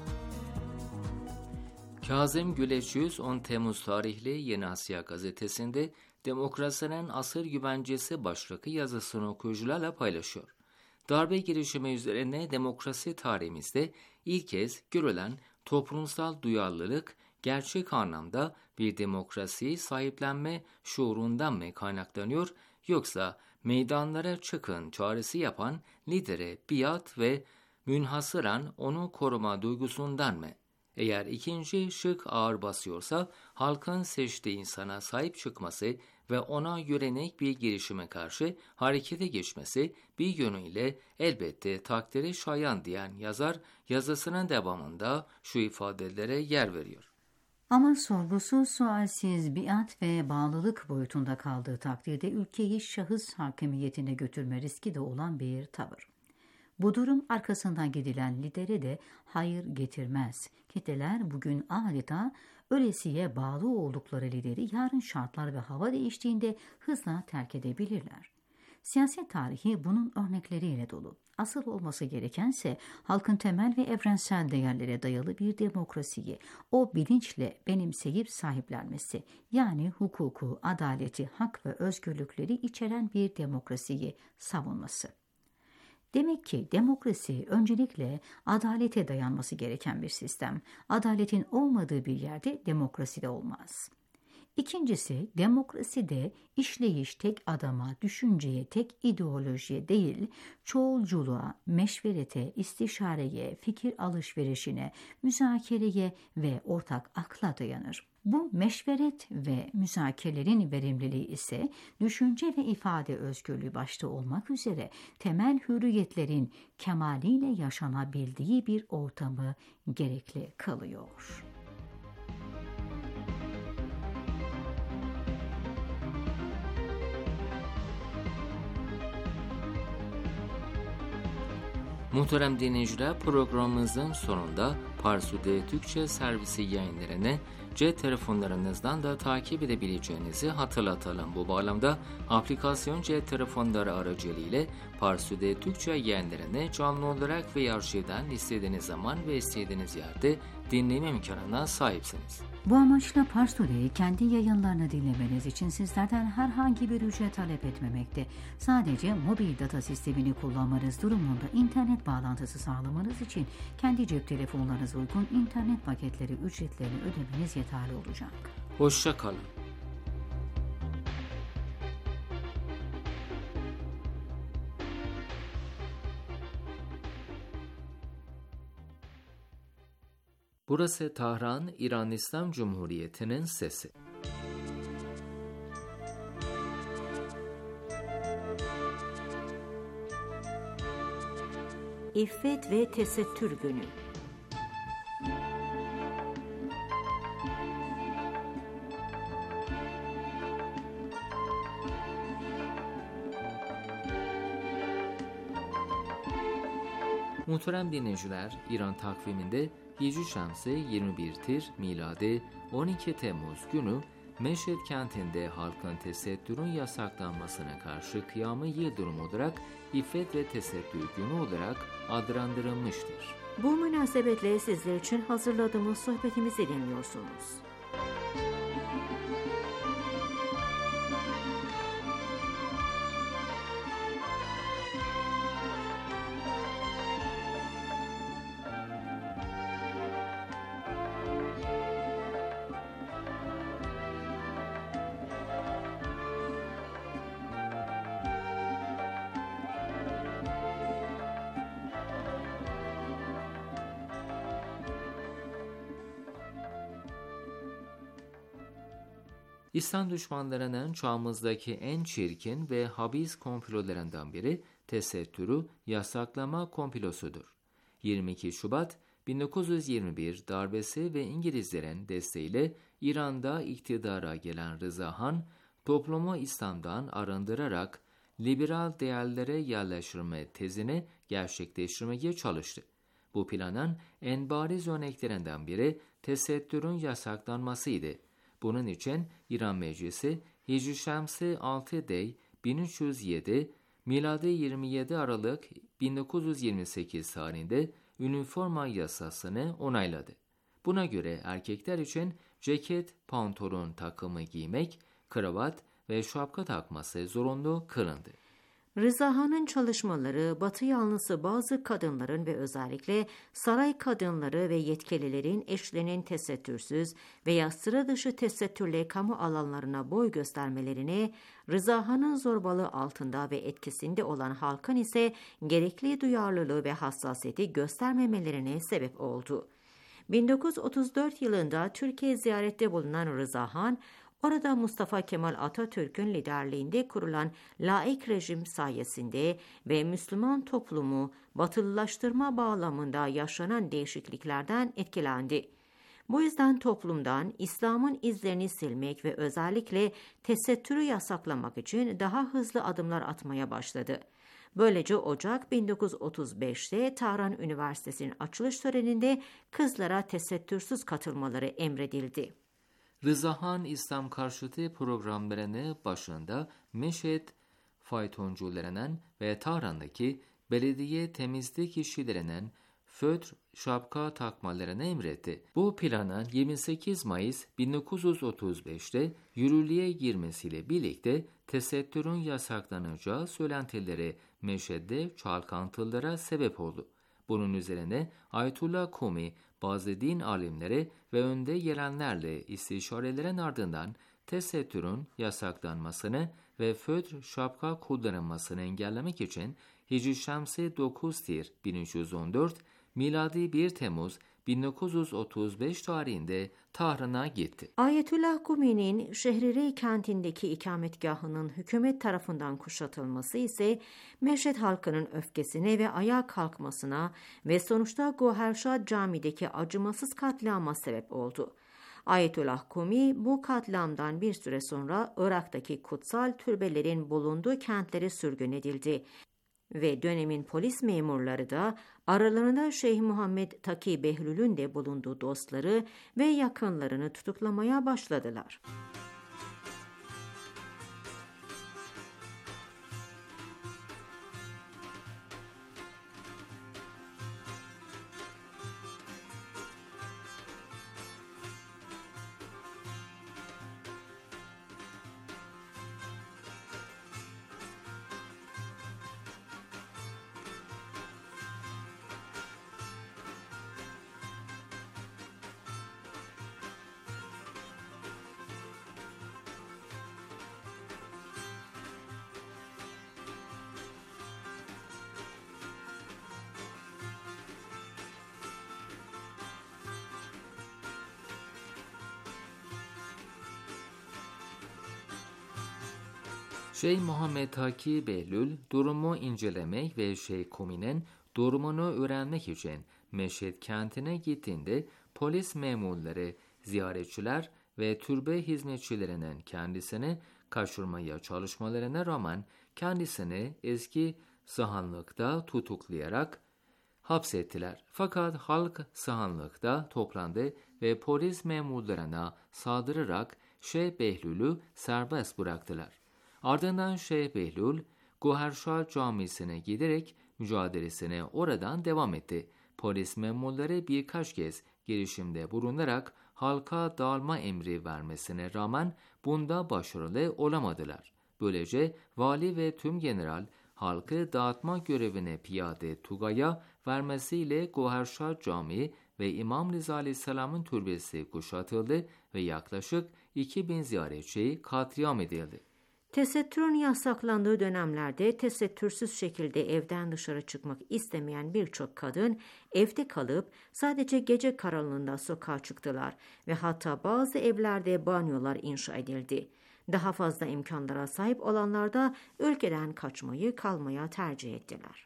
Kazım Güleç Yüz on Temmuz tarihli Yeni Asya gazetesinde Demokrasinin Asır Güvencesi başlıklı yazısını okuyucularla paylaşıyor. Darbe girişimi üzerine demokrasi tarihimizde ilk kez görülen toplumsal duyarlılık gerçek anlamda bir demokrasiyi sahiplenme şuurundan mı kaynaklanıyor, yoksa meydanlara çıkın çağrısı yapan lidere biat ve münhasıran onu koruma duygusundan mı? Eğer ikinci şık ağır basıyorsa, halkın seçtiği insana sahip çıkması ve ona yönelik bir girişime karşı harekete geçmesi bir yönüyle elbette takdire şayan diyen yazar, yazısının devamında şu ifadelere yer veriyor. Ama sorgusuz sualsiz biat ve bağlılık boyutunda kaldığı takdirde ülkeyi şahıs hakimiyetine götürme riski de olan bir tavır. Bu durum arkasından gidilen lidere de hayır getirmez. Kitleler bugün adeta ölesiye bağlı oldukları lideri yarın şartlar ve hava değiştiğinde hızla terk edebilirler. Siyaset tarihi bunun örnekleriyle dolu. Asıl olması gerekense halkın temel ve evrensel değerlere dayalı bir demokrasiyi o bilinçle benimseyip sahiplenmesi, yani hukuku, adaleti, hak ve özgürlükleri içeren bir demokrasiyi savunması. Demek ki demokrasi öncelikle adalete dayanması gereken bir sistem. Adaletin olmadığı bir yerde demokrasi de olmaz. İkincisi, demokraside işleyiş tek adama, düşünceye, tek ideolojiye değil, çoğulculuğa, meşverete, istişareye, fikir alışverişine, müzakereye ve ortak akla dayanır. Bu meşveret ve müzakerelerin verimliliği ise düşünce ve ifade özgürlüğü başta olmak üzere temel hürriyetlerin kemaliyle yaşanabildiği bir ortamı gerekli kılıyor. Muhterem dinleyiciler, programımızın sonunda Parsu'da Türkçe servisi yayınlarını cep telefonlarınızdan da takip edebileceğinizi hatırlatalım. Bu bağlamda aplikasyon cep telefonları aracılığıyla Parsu'da Türkçe yayınlarını canlı olarak ve arşivden istediğiniz zaman ve istediğiniz yerde dinleme imkanına sahipsiniz. Bu amaçla Parsu'yu kendi yayınlarını dinlemeniz için sizlerden herhangi bir ücret talep etmemekte. Sadece mobil data sistemini kullanmanız durumunda internet bağlantısı sağlamanız için kendi cep telefonlarınıza uygun internet paketleri ücretlerini ödemeniz yeterli olacak. Hoşça kalın. Burası Tahran, İran İslam Cumhuriyeti'nin sesi. İffet ve Tesettür Günü. Muhterem dinleyiciler, İran takviminde Hicri Şemsi yirmi bir Tir, miladi on iki Temmuz günü Meşhed kentinde halkın tesettürün yasaklanmasına karşı kıyamı yıl dönümü olarak İffet ve Tesettür Günü olarak adlandırılmıştır. Bu münasebetle sizler için hazırladığımız sohbetimizi dinliyorsunuz. İslam düşmanlarının çağımızdaki en çirkin ve habis komplolarından biri tesettürü yasaklama komplosudur. yirmi iki Şubat bin dokuz yüz yirmi bir darbesi ve İngilizlerin desteğiyle İran'da iktidara gelen Rıza Han, toplumu İslam'dan arındırarak liberal değerlere yerleştirme tezini gerçekleştirmeye çalıştı. Bu planın en bariz örneklerinden biri tesettürün yasaklanmasıydı. Bunun için İran Meclisi Hicri Şemsi altı Dey bin üç yüz yedi, miladi yirmi yedi Aralık bin dokuz yüz yirmi sekiz tarihinde üniforma yasasını onayladı. Buna göre erkekler için ceket, pantolon takımı giymek, kravat ve şapka takması zorunlu kılındı. Rıza Han'ın çalışmaları Batı yanlısı bazı kadınların ve özellikle saray kadınları ve yetkililerin eşlerinin tesettürsüz veya sıra dışı tesettürle kamu alanlarına boy göstermelerine, Rıza Han'ın zorbalığı altında ve etkisinde olan halkın ise gerekli duyarlılığı ve hassasiyeti göstermemelerine sebep oldu. bin dokuz yüz otuz dört yılında Türkiye ziyarette bulunan Rıza Han, orada Mustafa Kemal Atatürk'ün liderliğinde kurulan laik rejim sayesinde ve Müslüman toplumu batılılaştırma bağlamında yaşanan değişikliklerden etkilendi. Bu yüzden toplumdan İslam'ın izlerini silmek ve özellikle tesettürü yasaklamak için daha hızlı adımlar atmaya başladı. Böylece Ocak bin dokuz yüz otuz beşte Tahran Üniversitesi'nin açılış töreninde kızlara tesettürsüz katılmaları emredildi. Rıza Han İslam karşıtı programlarını başında Meşhed faytoncularının ve Tahran'daki belediye temizlik işçilerinin fötr şapka takmalarını emretti. Bu planın yirmi sekiz Mayıs bin dokuz yüz otuz beşte yürürlüğe girmesiyle birlikte tesettürün yasaklanacağı söylentileri Meşhed'de çalkantılara sebep oldu. Bunun üzerine Ayetullah Kumi bazı din alimleri ve önde gelenlerle istişarelerin ardından tesettürün yasaklanmasını ve fötr şapka kullanılmasını engellemek için Hicri Şemsi dokuz Tir bin üç yüz on dört, miladi bir Temmuz bin dokuz yüz otuz beş tarihinde Tahran'a gitti. Ayetullah Kumi'nin Şehri kentindeki ikametgahının hükümet tarafından kuşatılması ise Meşhed halkının öfkesine ve ayağa kalkmasına ve sonuçta Goherşad Camii'deki acımasız katliama sebep oldu. Ayetullah Kumi bu katliamdan bir süre sonra Irak'taki kutsal türbelerin bulunduğu kentlere sürgün edildi ve dönemin polis memurları da aralarında Şeyh Muhammed Taki Behlül'ün de bulunduğu dostları ve yakınlarını tutuklamaya başladılar. Şeyh Muhammed Taki Behlül durumu incelemek ve Şeyh Kumi'nin durumunu öğrenmek için Meşhed kentine gittiğinde polis memurları, ziyaretçiler ve türbe hizmetçilerinin kendisini kaçırmaya çalışmalarına rağmen kendisini eski sahanlıkta tutuklayarak hapsettiler. Fakat halk sahanlıkta toplandı ve polis memurlarına saldırarak Şeyh Behlül'ü serbest bıraktılar. Ardından Şeyh Behlül, Goherşad Camisi'ne giderek mücadelesine oradan devam etti. Polis memurları birkaç kez girişimde bulunarak halka dağılma emri vermesine rağmen bunda başarılı olamadılar. Böylece vali ve tüm general halkı dağıtma görevine piyade Tugay'a vermesiyle Goherşad Camii ve İmam Rıza Aleyhisselam'ın türbesi kuşatıldı ve yaklaşık iki bin ziyaretçi katliam edildi. Tesettürün yasaklandığı dönemlerde tesettürsüz şekilde evden dışarı çıkmak istemeyen birçok kadın evde kalıp sadece gece karanlığında sokağa çıktılar ve hatta bazı evlerde banyolar inşa edildi. Daha fazla imkanlara sahip olanlar da ülkeden kaçmayı, kalmaya tercih ettiler.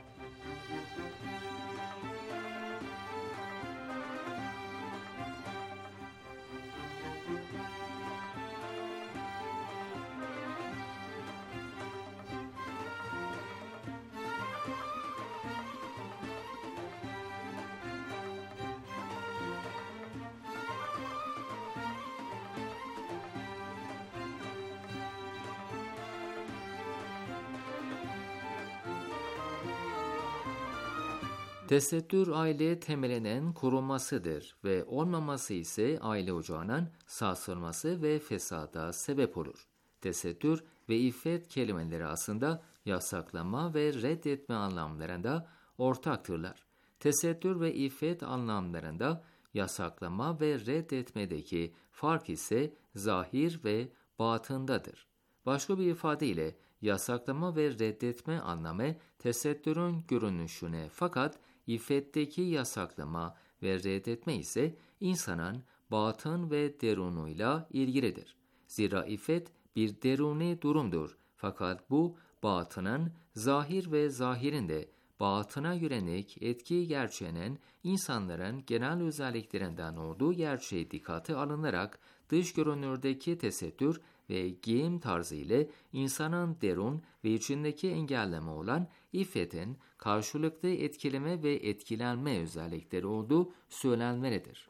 Tesettür aile temelinin korunmasıdır ve olmaması ise aile ocağının sarsılması ve fesada sebep olur. Tesettür ve iffet kelimeleri aslında yasaklama ve reddetme anlamlarında ortaktırlar. Tesettür ve iffet anlamlarında yasaklama ve reddetmedeki fark ise zahir ve batındadır. Başka bir ifadeyle yasaklama ve reddetme anlamı tesettürün görünüşüne, fakat iffetteki yasaklama ve reddetme ise insanın batın ve derunuyla ilgilidir. Zira iffet bir deruni durumdur, fakat bu batının zahir ve zahirinde batına yönelik etki gerçeğinin insanların genel özelliklerinden olduğu gerçeği dikkate alınarak dış görünürdeki tesettür ve giyim tarzı ile insanın derun ve içindeki engelleme olan iffetin karşılıklı etkileme ve etkilenme özellikleri olduğu söylenmelidir.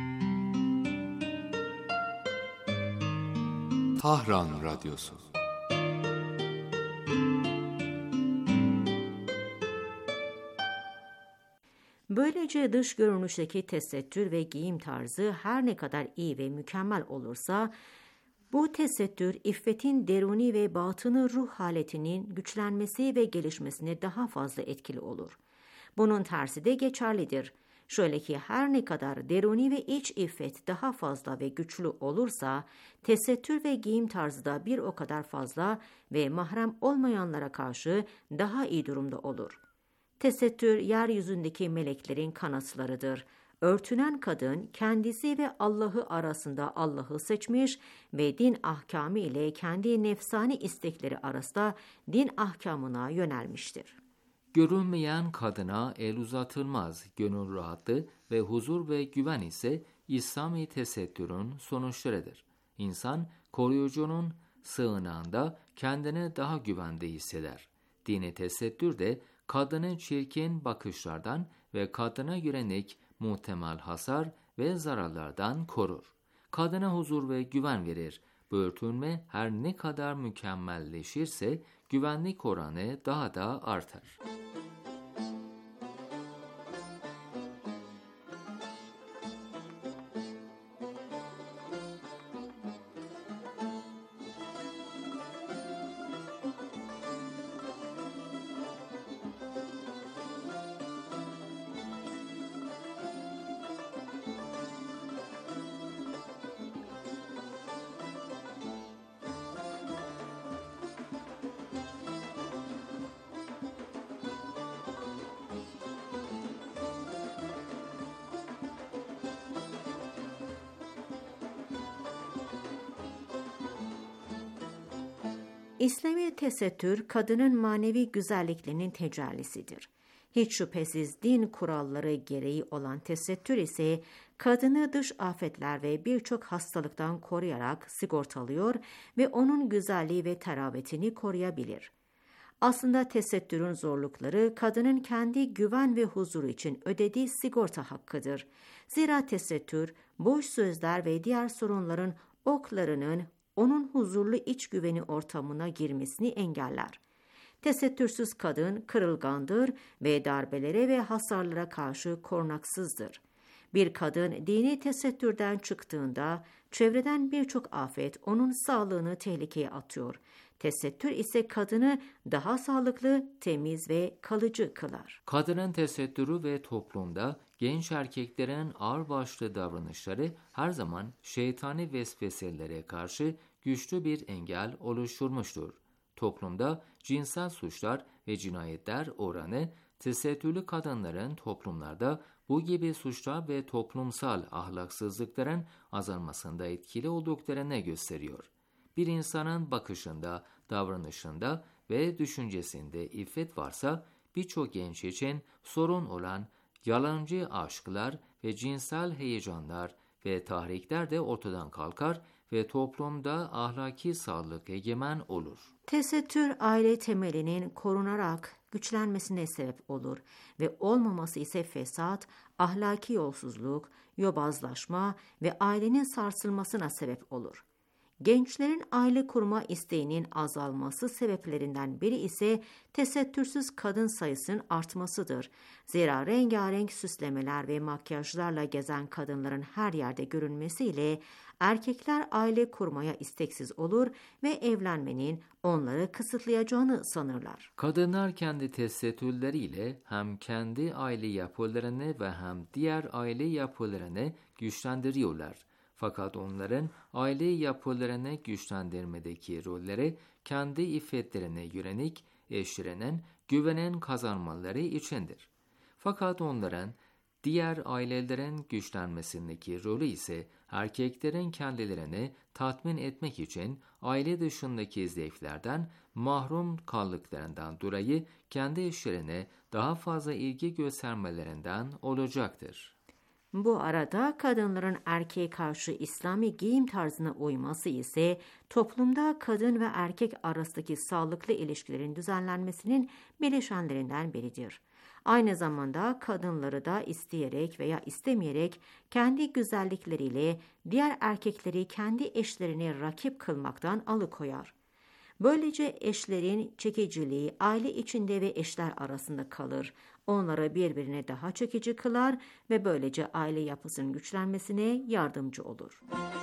Tahran Radyosu. Böylece dış görünüşteki tesettür ve giyim tarzı her ne kadar iyi ve mükemmel olursa, bu tesettür iffetin deruni ve batını ruh haletinin güçlenmesi ve gelişmesine daha fazla etkili olur. Bunun tersi de geçerlidir. Şöyle ki her ne kadar deruni ve iç iffet daha fazla ve güçlü olursa, tesettür ve giyim tarzı da bir o kadar fazla ve mahrem olmayanlara karşı daha iyi durumda olur. Tesettür, yeryüzündeki meleklerin kanatlarıdır. Örtünen kadın, kendisi ve Allah'ı arasında Allah'ı seçmiş ve din ahkamı ile kendi nefsani istekleri arasında din ahkamına yönelmiştir. Görünmeyen kadına el uzatılmaz, gönül rahatlığı ve huzur ve güven ise İslami tesettürün sonuçlarıdır. İnsan, koruyucunun sığınağında kendini daha güvende hisseder. Dini tesettür de kadını çirkin bakışlardan ve kadına yönelik muhtemel hasar ve zararlardan korur. Kadına huzur ve güven verir. Bu örtünme her ne kadar mükemmelleşirse güvenlik oranı daha da artar. İslami tesettür, kadının manevi güzelliklerinin tecellisidir. Hiç şüphesiz din kuralları gereği olan tesettür ise kadını dış afetler ve birçok hastalıktan koruyarak sigortalıyor ve onun güzelliği ve teravetini koruyabilir. Aslında tesettürün zorlukları kadının kendi güven ve huzuru için ödediği sigorta hakkıdır. Zira tesettür, boş sözler ve diğer sorunların oklarının onun huzurlu iç güveni ortamına girmesini engeller. Tesettürsüz kadın kırılgandır ve darbelere ve hasarlara karşı korunaksızdır. Bir kadın dini tesettürden çıktığında çevreden birçok afet onun sağlığını tehlikeye atıyor. Tesettür ise kadını daha sağlıklı, temiz ve kalıcı kılar. Kadının tesettürü ve toplumda genç erkeklerin ağırbaşlı davranışları her zaman şeytani vesveselere karşı güçlü bir engel oluşturmuştur. Toplumda cinsel suçlar ve cinayetler oranı tesettürlü kadınların toplumlarda bu gibi suçlar ve toplumsal ahlaksızlıkların azalmasında etkili olduklarını gösteriyor. Bir insanın bakışında, davranışında ve düşüncesinde iffet varsa birçok genç için sorun olan yalancı aşklar ve cinsel heyecanlar ve tahrikler de ortadan kalkar ve toplumda ahlaki sağlık egemen olur. Tesettür aile temelinin korunarak güçlenmesine sebep olur ve olmaması ise fesat, ahlaki yolsuzluk, yobazlaşma ve ailenin sarsılmasına sebep olur. Gençlerin aile kurma isteğinin azalması sebeplerinden biri ise tesettürsüz kadın sayısının artmasıdır. Zira rengarenk süslemeler ve makyajlarla gezen kadınların her yerde görünmesiyle erkekler aile kurmaya isteksiz olur ve evlenmenin onları kısıtlayacağını sanırlar. Kadınlar kendi tesettürleriyle hem kendi aile yapılarını ve hem diğer aile yapılarını güçlendiriyorlar. Fakat onların aile yapılarını güçlendirmedeki rolleri kendi iffetlerine yönelik eşlerinin güvenen kazanmaları içindir. Fakat onların diğer ailelerin güçlenmesindeki rolü ise erkeklerin kendilerini tatmin etmek için aile dışındaki zevklerden mahrum kaldıklarından dolayı kendi eşlerine daha fazla ilgi göstermelerinden olacaktır. Bu arada kadınların erkeğe karşı İslami giyim tarzına uyması ise toplumda kadın ve erkek arasındaki sağlıklı ilişkilerin düzenlenmesinin bileşenlerinden biridir. Aynı zamanda kadınları da isteyerek veya istemeyerek kendi güzellikleriyle diğer erkekleri kendi eşlerine rakip kılmaktan alıkoyar. Böylece eşlerin çekiciliği aile içinde ve eşler arasında kalır. Onları birbirine daha çekici kılar ve böylece aile yapısının güçlenmesine yardımcı olur.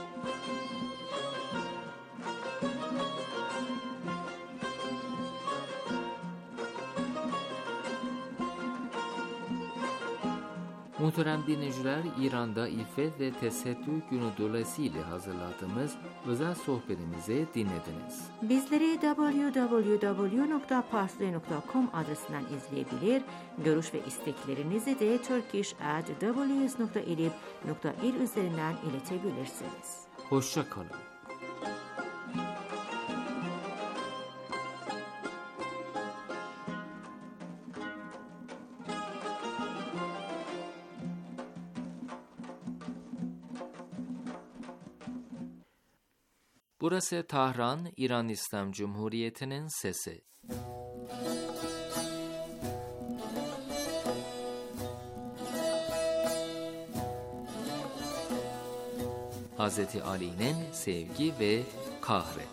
Muhterem dinleyiciler, İran'da İffet ve Tesettür Günü dolayısıyla hazırladığımız özel sohbetimizi dinlediniz. Bizleri double-u double-u double-u nokta parsley nokta com adresinden izleyebilir, görüş ve isteklerinizi de turkish at w s nokta edip nokta il üzerinden iletebilirsiniz. Hoşça kalın. Burası Tahran, İran İslam Cumhuriyeti'nin sesi. Hazreti Ali'nin sevgi ve kahri.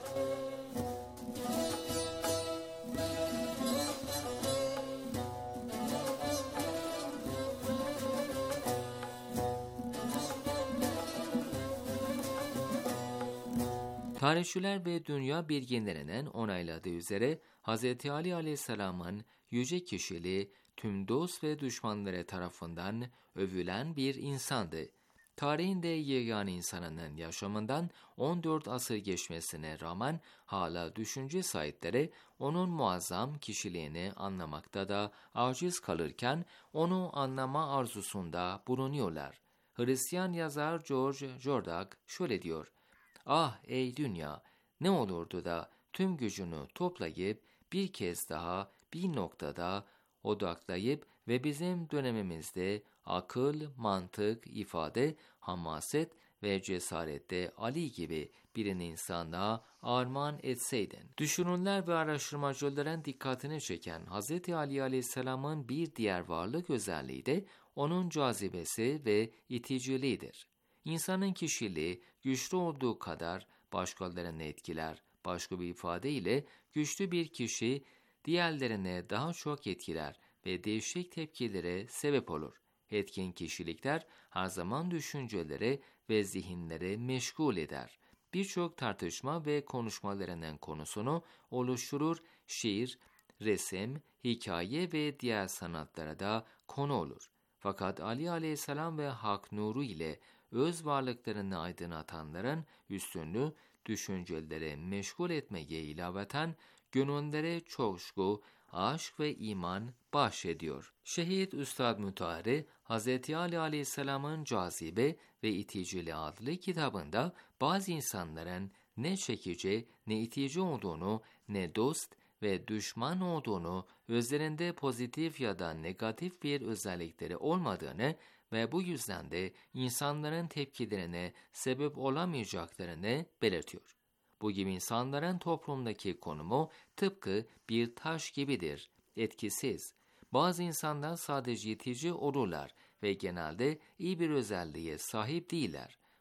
Tarihçiler ve dünya bilginlerinin onayladığı üzere Hz. Ali Aleyhisselam'ın yüce kişiliği tüm dost ve düşmanları tarafından övülen bir insandı. Tarihinde yegane insanının yaşamından on dört asır geçmesine rağmen hala düşünce sahipleri onun muazzam kişiliğini anlamakta da aciz kalırken onu anlama arzusunda bulunuyorlar. Hristiyan yazar George Jordak şöyle diyor: "Ah ey dünya, ne olurdu da tüm gücünü toplayıp bir kez daha bir noktada odaklayıp ve bizim dönemimizde akıl, mantık, ifade, hamaset ve cesarette Ali gibi birini insana armağan etseydin." Düşünürler ve araştırmacıların dikkatini çeken Hz. Ali Aleyhisselam'ın bir diğer varlık özelliği de onun cazibesi ve iticiliğidir. İnsanın kişiliği güçlü olduğu kadar başkalarını etkiler. Başka bir ifadeyle güçlü bir kişi diğerlerine daha çok etkiler ve değişik tepkilere sebep olur. Etkin kişilikler her zaman düşünceleri ve zihinleri meşgul eder. Birçok tartışma ve konuşmalarının konusunu oluşturur, şiir, resim, hikaye ve diğer sanatlara da konu olur. Fakat Ali Aleyhisselam ve hak nuru ile öz varlıklarını aydınlatanların üstünlüğü düşünceleri meşgul etmeye ilaveten gönüllere coşku, aşk ve iman bahşediyor. Şehit Üstad Mütahhari, Hz. Ali Aleyhisselam'ın Cazibe ve İticili adlı kitabında bazı insanların ne çekici ne itici olduğunu, ne dost ve düşman olduğunu, özlerinde pozitif ya da negatif bir özellikleri olmadığını ve bu yüzden de insanların tepkilerine sebep olamayacaklarını belirtiyor. Bu gibi insanların toplumdaki konumu tıpkı bir taş gibidir, etkisiz. Bazı insanlar sadece itici olurlar ve genelde iyi bir özelliğe sahip değiller.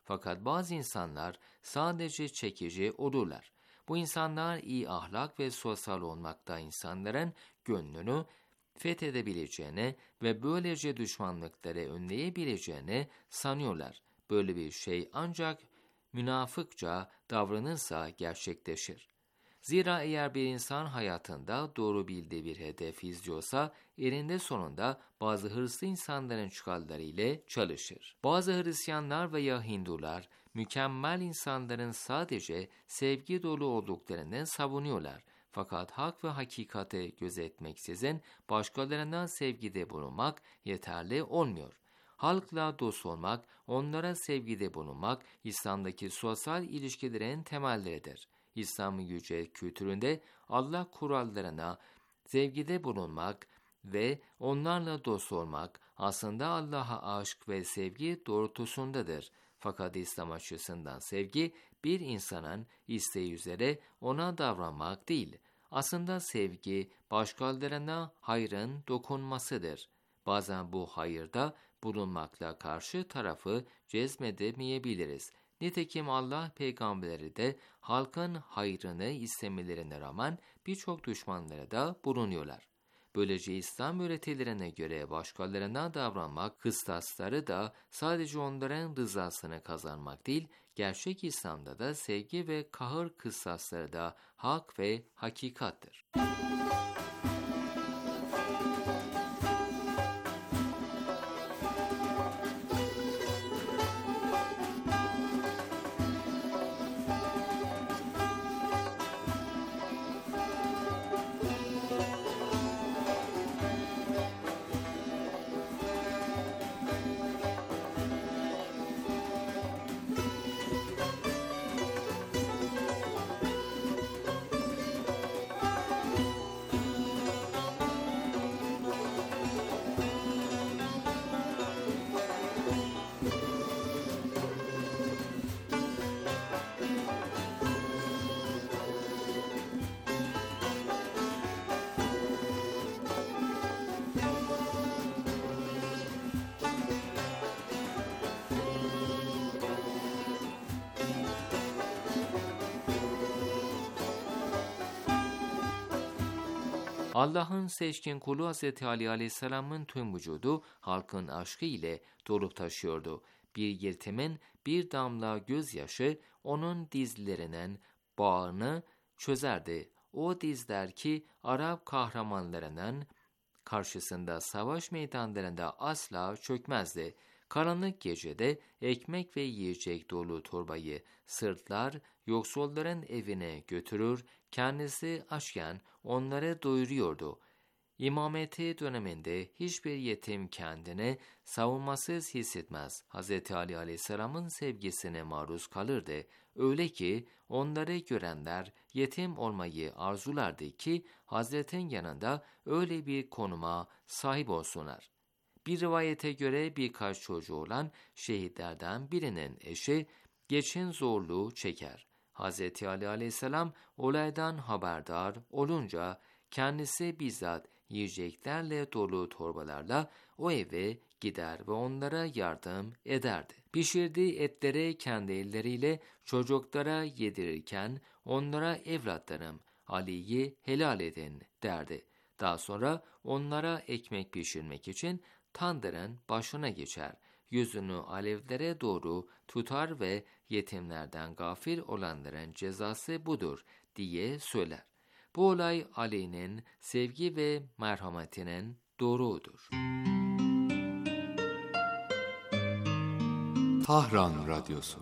Fakat bazı insanlar sadece çekici olurlar. Bu insanlar iyi ahlak ve sosyal olmakta insanların gönlünü fethedebileceğini ve böylece düşmanlıkları önleyebileceğini sanıyorlar. Böyle bir şey ancak münafıkça davranırsa gerçekleşir. Zira eğer bir insan hayatında doğru bildiği bir hedef izliyorsa, eninde sonunda bazı hırslı insanların çıkarları ile çalışır. Bazı Hristiyanlar veya Hindular, mükemmel insanların sadece sevgi dolu olduklarını savunuyorlar. Fakat hak ve hakikati gözetmeksizin başkalarından sevgide bulunmak yeterli olmuyor. Halkla dost olmak, onlara sevgide bulunmak, İslam'daki sosyal ilişkilerin temelleridir. İslam yüce kültüründe Allah kurallarına sevgide bulunmak ve onlarla dost olmak aslında Allah'a aşk ve sevgi doğrultusundadır. Fakat İslam açısından sevgi bir insanın isteği üzere ona davranmak değil. Aslında sevgi başkalarına hayrın dokunmasıdır. Bazen bu hayırda bulunmakla karşı tarafı cezmedemeyebiliriz. Nitekim Allah peygamberleri de halkın hayrını istemelerine rağmen birçok düşmanlara da bulunuyorlar. Böylece İslam öğretilerine göre başkalarına davranmak kıstasları da sadece onların rızasını kazanmak değil, gerçek İslam'da da sevgi ve kahır kıstasları da hak ve hakikattır. Allah'ın seçkin kulu Hz. Ali Aleyhisselam'ın tüm vücudu halkın aşkı ile dolup taşıyordu. Bir yetimin bir damla gözyaşı onun dizlerinin bağını çözerdi. O dizler ki Arap kahramanlarının karşısında savaş meydanlarında asla çökmezdi. Karanlık gecede ekmek ve yiyecek dolu torbayı sırtlar, yoksulların evine götürür, kendisi açken onları doyuruyordu. İmameti döneminde hiçbir yetim kendini savunmasız hissetmez. Hz. Ali Aleyhisselam'ın sevgisine maruz kalırdı. Öyle ki onları görenler yetim olmayı arzulardı ki Hazretin yanında öyle bir konuma sahip olsunlar. Bir rivayete göre birkaç çocuğu olan şehitlerden birinin eşi geçim zorluğu çeker. Hz. Ali Aleyhisselam olaydan haberdar olunca kendisi bizzat yiyeceklerle dolu torbalarla o eve gider ve onlara yardım ederdi. Pişirdiği etleri kendi elleriyle çocuklara yedirirken onlara evlatlarım Ali'yi helal edin derdi. Daha sonra onlara ekmek pişirmek için tandırın başına geçer. Yüzünü alevlere doğru tutar ve yetimlerden gafil olanların cezası budur diye söyler. Bu olay Ali'nin sevgi ve merhametinin doruğudur. Tahran Radyosu.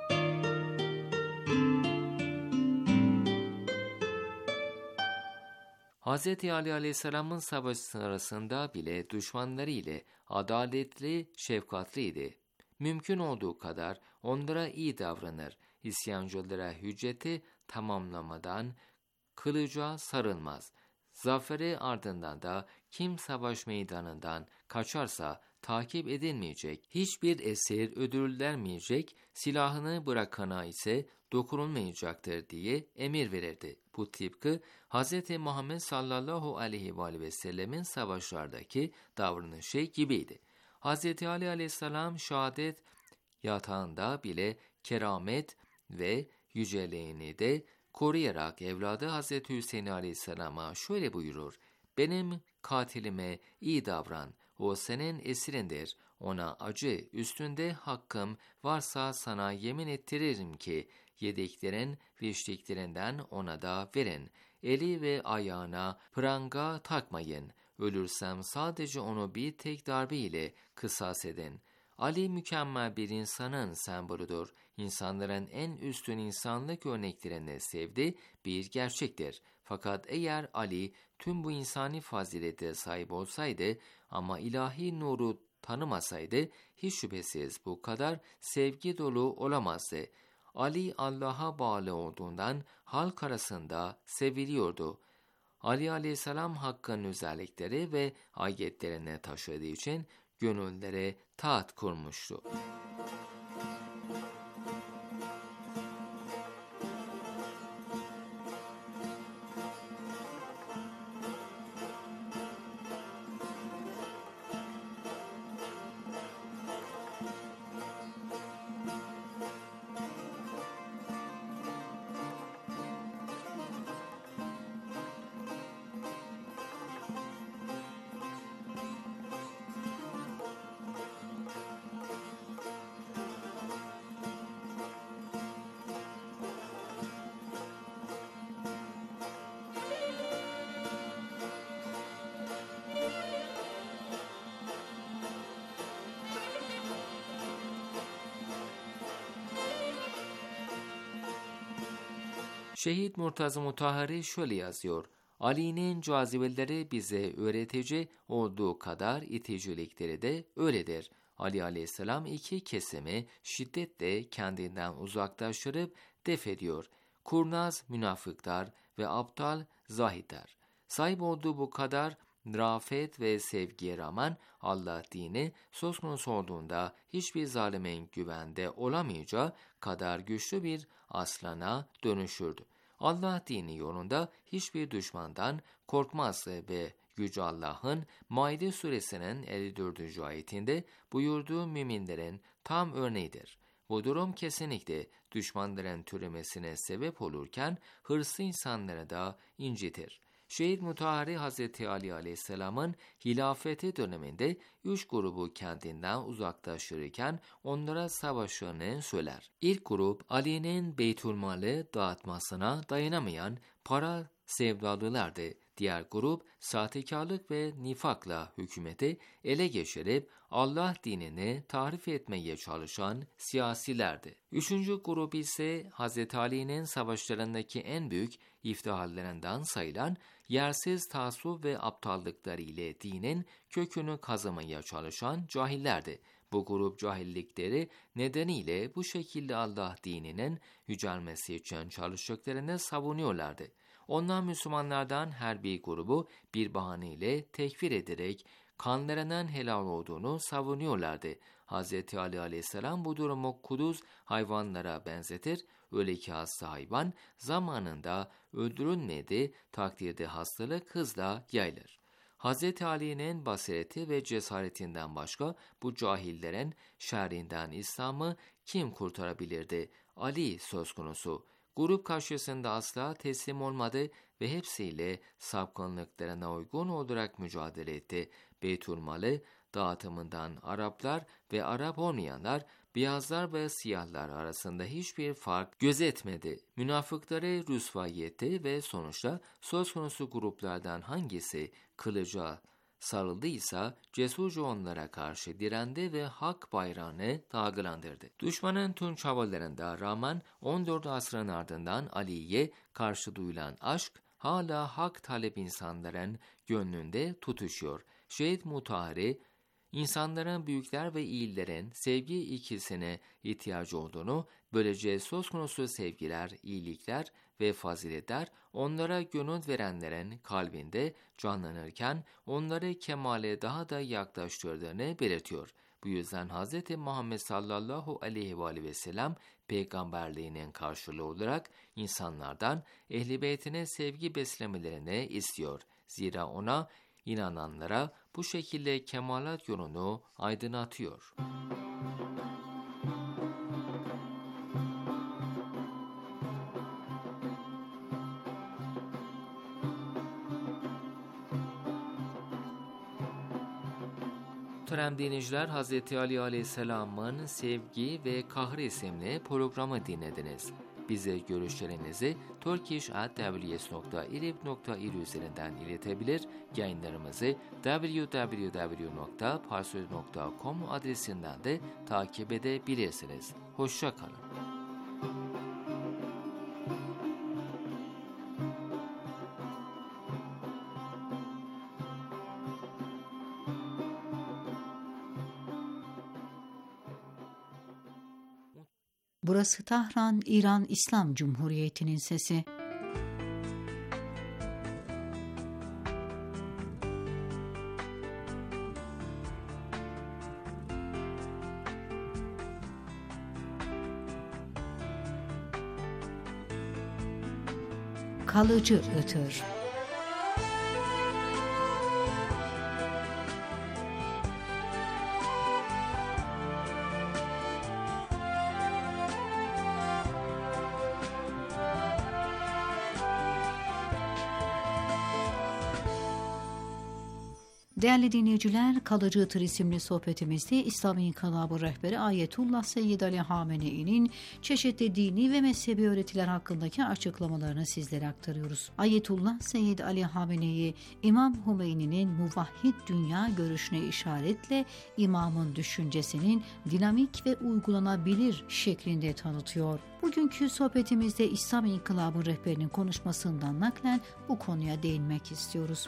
Hz. Ali Aleyhisselam'ın savaş sırasında bile düşmanları ile adaletli, şefkatliydi. Mümkün olduğu kadar onlara iyi davranır, isyancılara hücceti tamamlamadan kılıca sarılmaz. Zaferi ardından da kim savaş meydanından kaçarsa takip edilmeyecek, hiçbir esir ödüllenmeyecek, silahını bırakana ise dokunulmayacaktır diye emir verirdi. Bu tıpkı Hz. Muhammed sallallahu aleyhi ve sellemin savaşlardaki davranışı gibiydi. Hz. Ali aleyhisselam şehadet yatağında bile keramet ve yüceliğini de koruyarak evladı Hazreti Hüseyin Aleyhisselam'a şöyle buyurur: benim katilime iyi davran, o senin esirindir, ona acı, üstünde hakkım varsa sana yemin ettiririm ki yediklerin ve içtiklerinden ona da verin, eli ve ayağına pranga takmayın, ölürsem sadece onu bir tek darbe ile kısas edin. Ali mükemmel bir insanın sembolüdür. İnsanların en üstün insanlık örneklerini sevdi bir gerçektir. Fakat eğer Ali tüm bu insani fazilete sahip olsaydı ama ilahi nuru tanımasaydı hiç şüphesiz bu kadar sevgi dolu olamazdı. Ali Allah'a bağlı olduğundan halk arasında seviliyordu. Ali Aleyhisselam Hakk'ın özellikleri ve ayetlerini taşıdığı için gönüllere taht kurmuştu. Şehit Murtaza Mutahhari şöyle yazıyor: Ali'nin cazibeleri bize öğretici olduğu kadar iticilikleri de öyledir. Ali Aleyhisselam iki kesimi şiddetle kendinden uzaklaştırıp def ediyor. Kurnaz münafıklar ve aptal zahitler. Sahip olduğu bu kadar rafet ve sevgiye rağmen Allah dini söz konusu olduğunda hiçbir zalimin güvende olamayacağı kadar güçlü bir aslana dönüşürdü. Allah dini yolunda hiçbir düşmandan korkmaz ve Yüce Allah'ın Maide suresinin elli dördüncü ayetinde buyurduğu müminlerin tam örneğidir. Bu durum kesinlikle düşmanların türemesine sebep olurken hırslı insanları da incitir. Şehit Mutahhari Hazreti Ali Aleyhisselam'ın hilafeti döneminde üç grubu kendinden uzaklaştırırken onlara savaşını söyler. İlk grup Ali'nin Beytülmal'ı dağıtmasına dayanamayan para sevdalılardı. Diğer grup sahtekarlık ve nifakla hükümeti ele geçirip Allah dinini tahrif etmeye çalışan siyasilerdi. Üçüncü grup ise Hazreti Ali'nin savaşlarındaki en büyük iftiharlarından sayılan yersiz taassup ve aptallıkları ile dinin kökünü kazımaya çalışan cahillerdi. Bu grup cahillikleri nedeniyle bu şekilde Allah dininin yücelmesi için çalıştıklarını savunuyorlardı. Onlar Müslümanlardan her bir grubu bir bahaneyle tekfir ederek kanlarının helal olduğunu savunuyorlardı. Hz. Ali Aleyhisselam bu durumu kuduz hayvanlara benzetir. Öyle ki hasta hayvan zamanında öldürülmediği takdirde hastalık hızla yayılır. Hz. Ali'nin basireti ve cesaretinden başka bu cahillerin şerrinden İslam'ı kim kurtarabilirdi? Ali söz konusu. Grup karşısında asla teslim olmadı ve hepsiyle sapkınlıklarına uygun olarak mücadele etti. Beytülmal'ı dağıtımından Araplar ve Arap olmayanlar, beyazlar ve siyahlar arasında hiçbir fark gözetmedi. Münafıkları rüsvay etti ve sonuçta söz konusu gruplardan hangisi kılıca sarıldıysa cesurca onlara karşı direndi ve hak bayrağını dalgalandırdı. Düşmanın tüm çabalarında rağmen on dört asrın ardından Ali'ye karşı duyulan aşk hala hak talep insanların gönlünde tutuşuyor. Şehit Mutahhari, İnsanların büyükler ve iyilerin sevgi ikisine ihtiyacı olduğunu, böylece söz konusu sevgiler, iyilikler ve faziletler onlara gönül verenlerin kalbinde canlanırken onları kemale daha da yaklaştırdığını belirtiyor. Bu yüzden Hz. Muhammed sallallahu aleyhi ve aleyhi ve sellem peygamberliğinin karşılığı olarak insanlardan Ehl-i Beyt'ine sevgi beslemelerini istiyor. Zira ona İnananlara bu şekilde kemalat yolunu aydınlatıyor. Muhterem dinleyiciler, Hazreti Ali Aleyhisselam'ın Sevgi ve Kahr isimli programı dinlediniz. Bize görüşlerinizi turkish at w s nokta irib nokta ir üzerinden iletebilir, yayınlarımızı double-u double-u double-u nokta parsöz nokta com adresinden de takip edebilirsiniz. Hoşça kalın. Burası Tahran, İran İslam Cumhuriyeti'nin sesi. Kalıcı ıtır. Değerli dinleyiciler, Kalıcı Itır isimli sohbetimizde İslam İnkılabı rehberi Ayetullah Seyyid Ali Hamenei'nin çeşitli dini ve mezhebi öğretiler hakkındaki açıklamalarını sizlere aktarıyoruz. Ayetullah Seyyid Ali Hamenei, İmam Hümeyni'nin muvahhid dünya görüşüne işaretle imamın düşüncesinin dinamik ve uygulanabilir şeklinde tanıtıyor. Bugünkü sohbetimizde İslam İnkılabı rehberinin konuşmasından naklen bu konuya değinmek istiyoruz.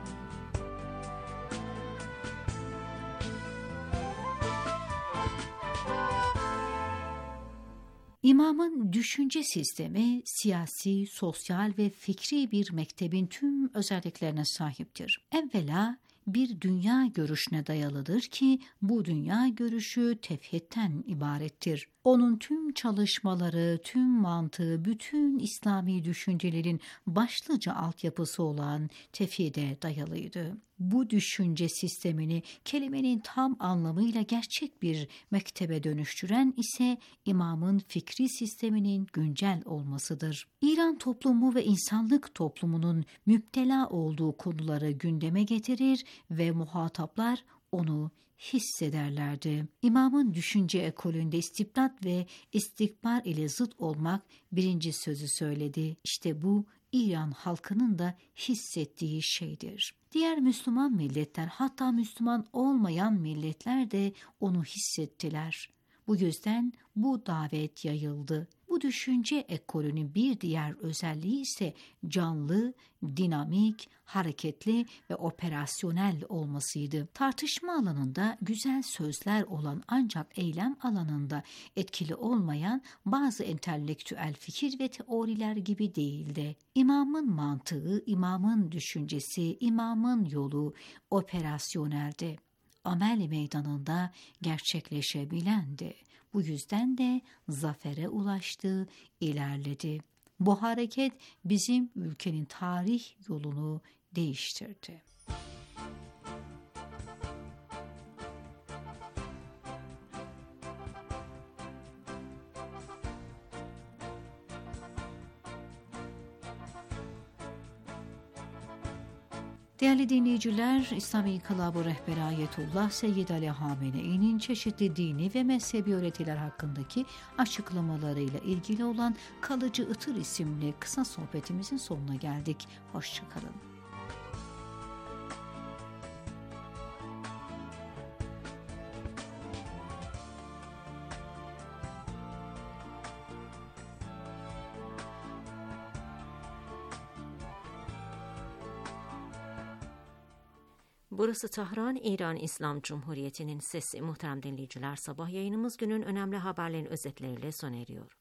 İmamın düşünce sistemi siyasi, sosyal ve fikri bir mektebin tüm özelliklerine sahiptir. Evvela bir dünya görüşüne dayalıdır ki bu dünya görüşü tevhidten ibarettir. Onun tüm çalışmaları, tüm mantığı, bütün İslami düşüncelerin başlıca altyapısı olan tevhide dayalıydı. Bu düşünce sistemini kelimenin tam anlamıyla gerçek bir mektebe dönüştüren ise imamın fikri sisteminin güncel olmasıdır. İran toplumu ve insanlık toplumunun müptela olduğu konuları gündeme getirir ve muhataplar onu hissederlerdi. İmamın düşünce ekolünde istibdat ve istikbar ile zıt olmak birinci sözü söyledi. İşte bu İran halkının da hissettiği şeydir. Diğer Müslüman milletler, hatta Müslüman olmayan milletler de onu hissettiler. Bu yüzden bu davet yayıldı. Bu düşünce ekolünün bir diğer özelliği ise canlı, dinamik, hareketli ve operasyonel olmasıydı. Tartışma alanında güzel sözler olan ancak eylem alanında etkili olmayan bazı entelektüel fikir ve teoriler gibi değildi. İmamın mantığı, imamın düşüncesi, imamın yolu operasyoneldi. Amel meydanında gerçekleşebilendi. Bu yüzden de zafere ulaştı, ilerledi. Bu hareket bizim ülkenin tarih yolunu değiştirdi. Değerli dinleyiciler, İslam İnkılabı rehberi Ayetullah Seyyid Ali Hamenei'nin çeşitli dini ve mezhebi öğretiler hakkındaki açıklamalarıyla ilgili olan Kalıcı Itır isimli kısa sohbetimizin sonuna geldik. Hoşça kalın. Burası Tahran, İran İslam Cumhuriyeti'nin sesi. Muhterem dinleyiciler, sabah yayınımız günün önemli haberlerin özetleriyle sona eriyor.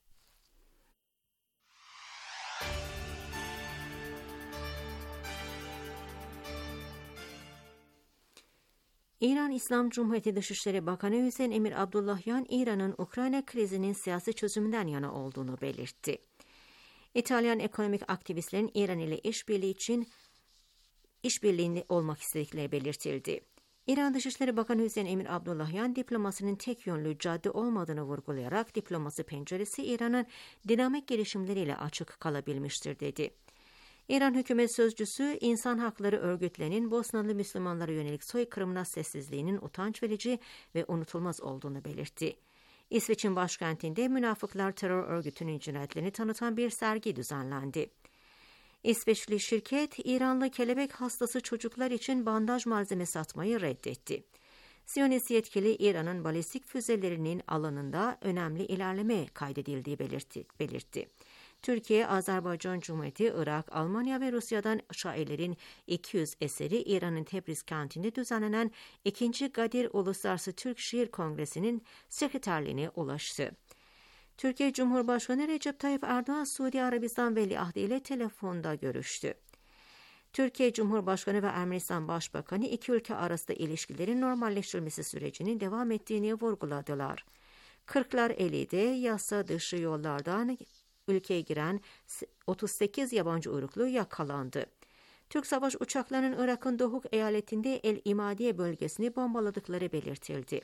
İran İslam Cumhuriyeti Dışişleri Bakanı Hüseyin Emir Abdullahyan, İran'ın Ukrayna krizinin siyasi çözümünden yana olduğunu belirtti. İtalyan ekonomik aktivistlerin İran ile işbirliği için işbirliğinde olmak istedikleri belirtildi. İran Dışişleri Bakanı Hüseyin Emir Abdullahyan, diplomasinin tek yönlü cadde olmadığını vurgulayarak diplomasi penceresi İran'ın dinamik gelişimleriyle açık kalabilmiştir dedi. İran hükümet sözcüsü, insan hakları örgütlerinin Bosnalı Müslümanlara yönelik soykırımına sessizliğinin utanç verici ve unutulmaz olduğunu belirtti. İsveç'in başkentinde Münafıklar Terör Örgütü'nün cinayetlerini tanıtan bir sergi düzenlendi. İsveçli şirket, İranlı kelebek hastası çocuklar için bandaj malzeme satmayı reddetti. Siyonist yetkili, İran'ın balistik füzelerinin alanında önemli ilerleme kaydedildiği belirtti. belirtti. Türkiye, Azerbaycan Cumhuriyeti, Irak, Almanya ve Rusya'dan şairlerin iki yüz eseri İran'ın Tebriz kentinde düzenlenen ikinci. Gadir Uluslararası Türk Şiir Kongresi'nin sekreterliğine ulaştı. Türkiye Cumhurbaşkanı Recep Tayyip Erdoğan, Suudi Arabistan Veliahtı ile telefonda görüştü. Türkiye Cumhurbaşkanı ve Ermenistan Başbakanı iki ülke arasında ilişkilerin normalleştirilmesi sürecinin devam ettiğini vurguladılar. Kırklareli'de yasa dışı yollardan ülkeye giren otuz sekiz yabancı uyruklu yakalandı. Türk savaş uçaklarının Irak'ın Dohuk eyaletinde El İmadiye bölgesini bombaladıkları belirtildi.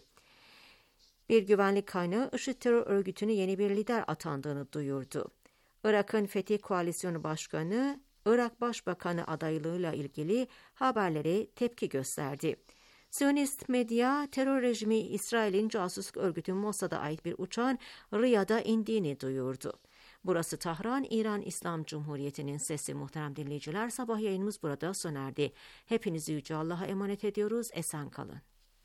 Bir güvenlik kaynağı IŞİD terör örgütüne yeni bir lider atandığını duyurdu. Irak'ın Fetih Koalisyonu Başkanı, Irak Başbakanı adaylığıyla ilgili haberlere tepki gösterdi. Siyonist medya, terör rejimi İsrail'in casusluk örgütü Mossad'a ait bir uçağın Riyad'a indiğini duyurdu. Burası Tahran, İran İslam Cumhuriyeti'nin sesi. Muhterem dinleyiciler, sabah yayınımız burada sona erdi. Hepinizi Yüce Allah'a emanet ediyoruz. Esen kalın.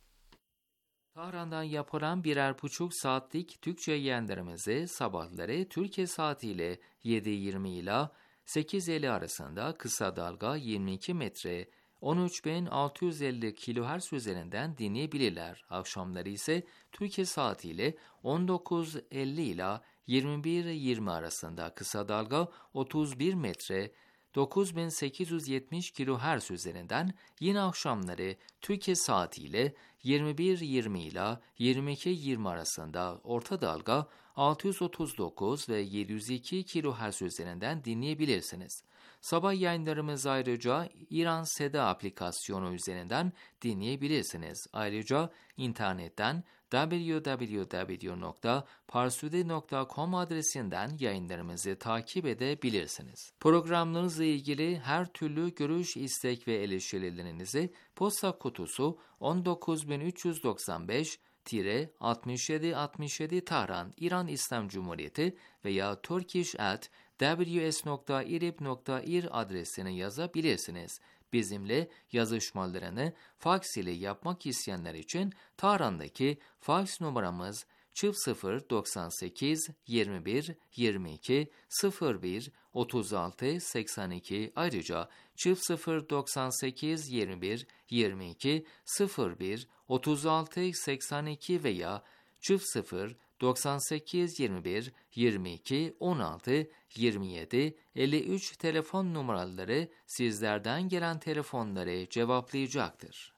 Tahran'dan yapılan birer buçuk saatlik Türkçe yayınlarımızı sabahları Türkiye saatiyle yedi yirmi ila sekiz elli arasında kısa dalga yirmi iki metre on üç bin altı yüz elli kilohertz üzerinden dinleyebilirler. Akşamları ise Türkiye saatiyle on dokuz elli ila yirmi bir yirmi arasında kısa dalga otuz bir metre dokuz bin sekiz yüz yetmiş kilohertz üzerinden, yine akşamları Türkiye saatiyle yirmi bir yirmi ila yirmi iki yirmi arasında orta dalga altı yüz otuz dokuz ve yedi yüz iki kilohertz üzerinden dinleyebilirsiniz. Sabah yayınlarımız ayrıca İran Seda aplikasyonu üzerinden dinleyebilirsiniz. Ayrıca internetten double-u double-u double-u nokta parsude nokta com adresinden yayınlarımızı takip edebilirsiniz. Programlarınızla ilgili her türlü görüş, istek ve eleştirilerinizi posta kutusu on dokuz bin üç yüz doksan beş altmış yedi altmış yedi Tahran, İran İslam Cumhuriyeti veya turkish at w s nokta irib nokta ir adresine yazabilirsiniz. Bizimle yazışmalarını faks ile yapmak isteyenler için Tahran'daki faks numaramız çift sıfır doksan sekiz yirmi bir yirmi iki sıfır bir otuz altı seksen iki, ayrıca çift sıfır doksan sekiz yirmi bir yirmi iki sıfır bir otuz altı seksen iki veya çift sıfır doksan sekiz yirmi bir yirmi iki on altı yirmi yedi elli üç telefon numaraları sizlerden gelen telefonları cevaplayacaktır.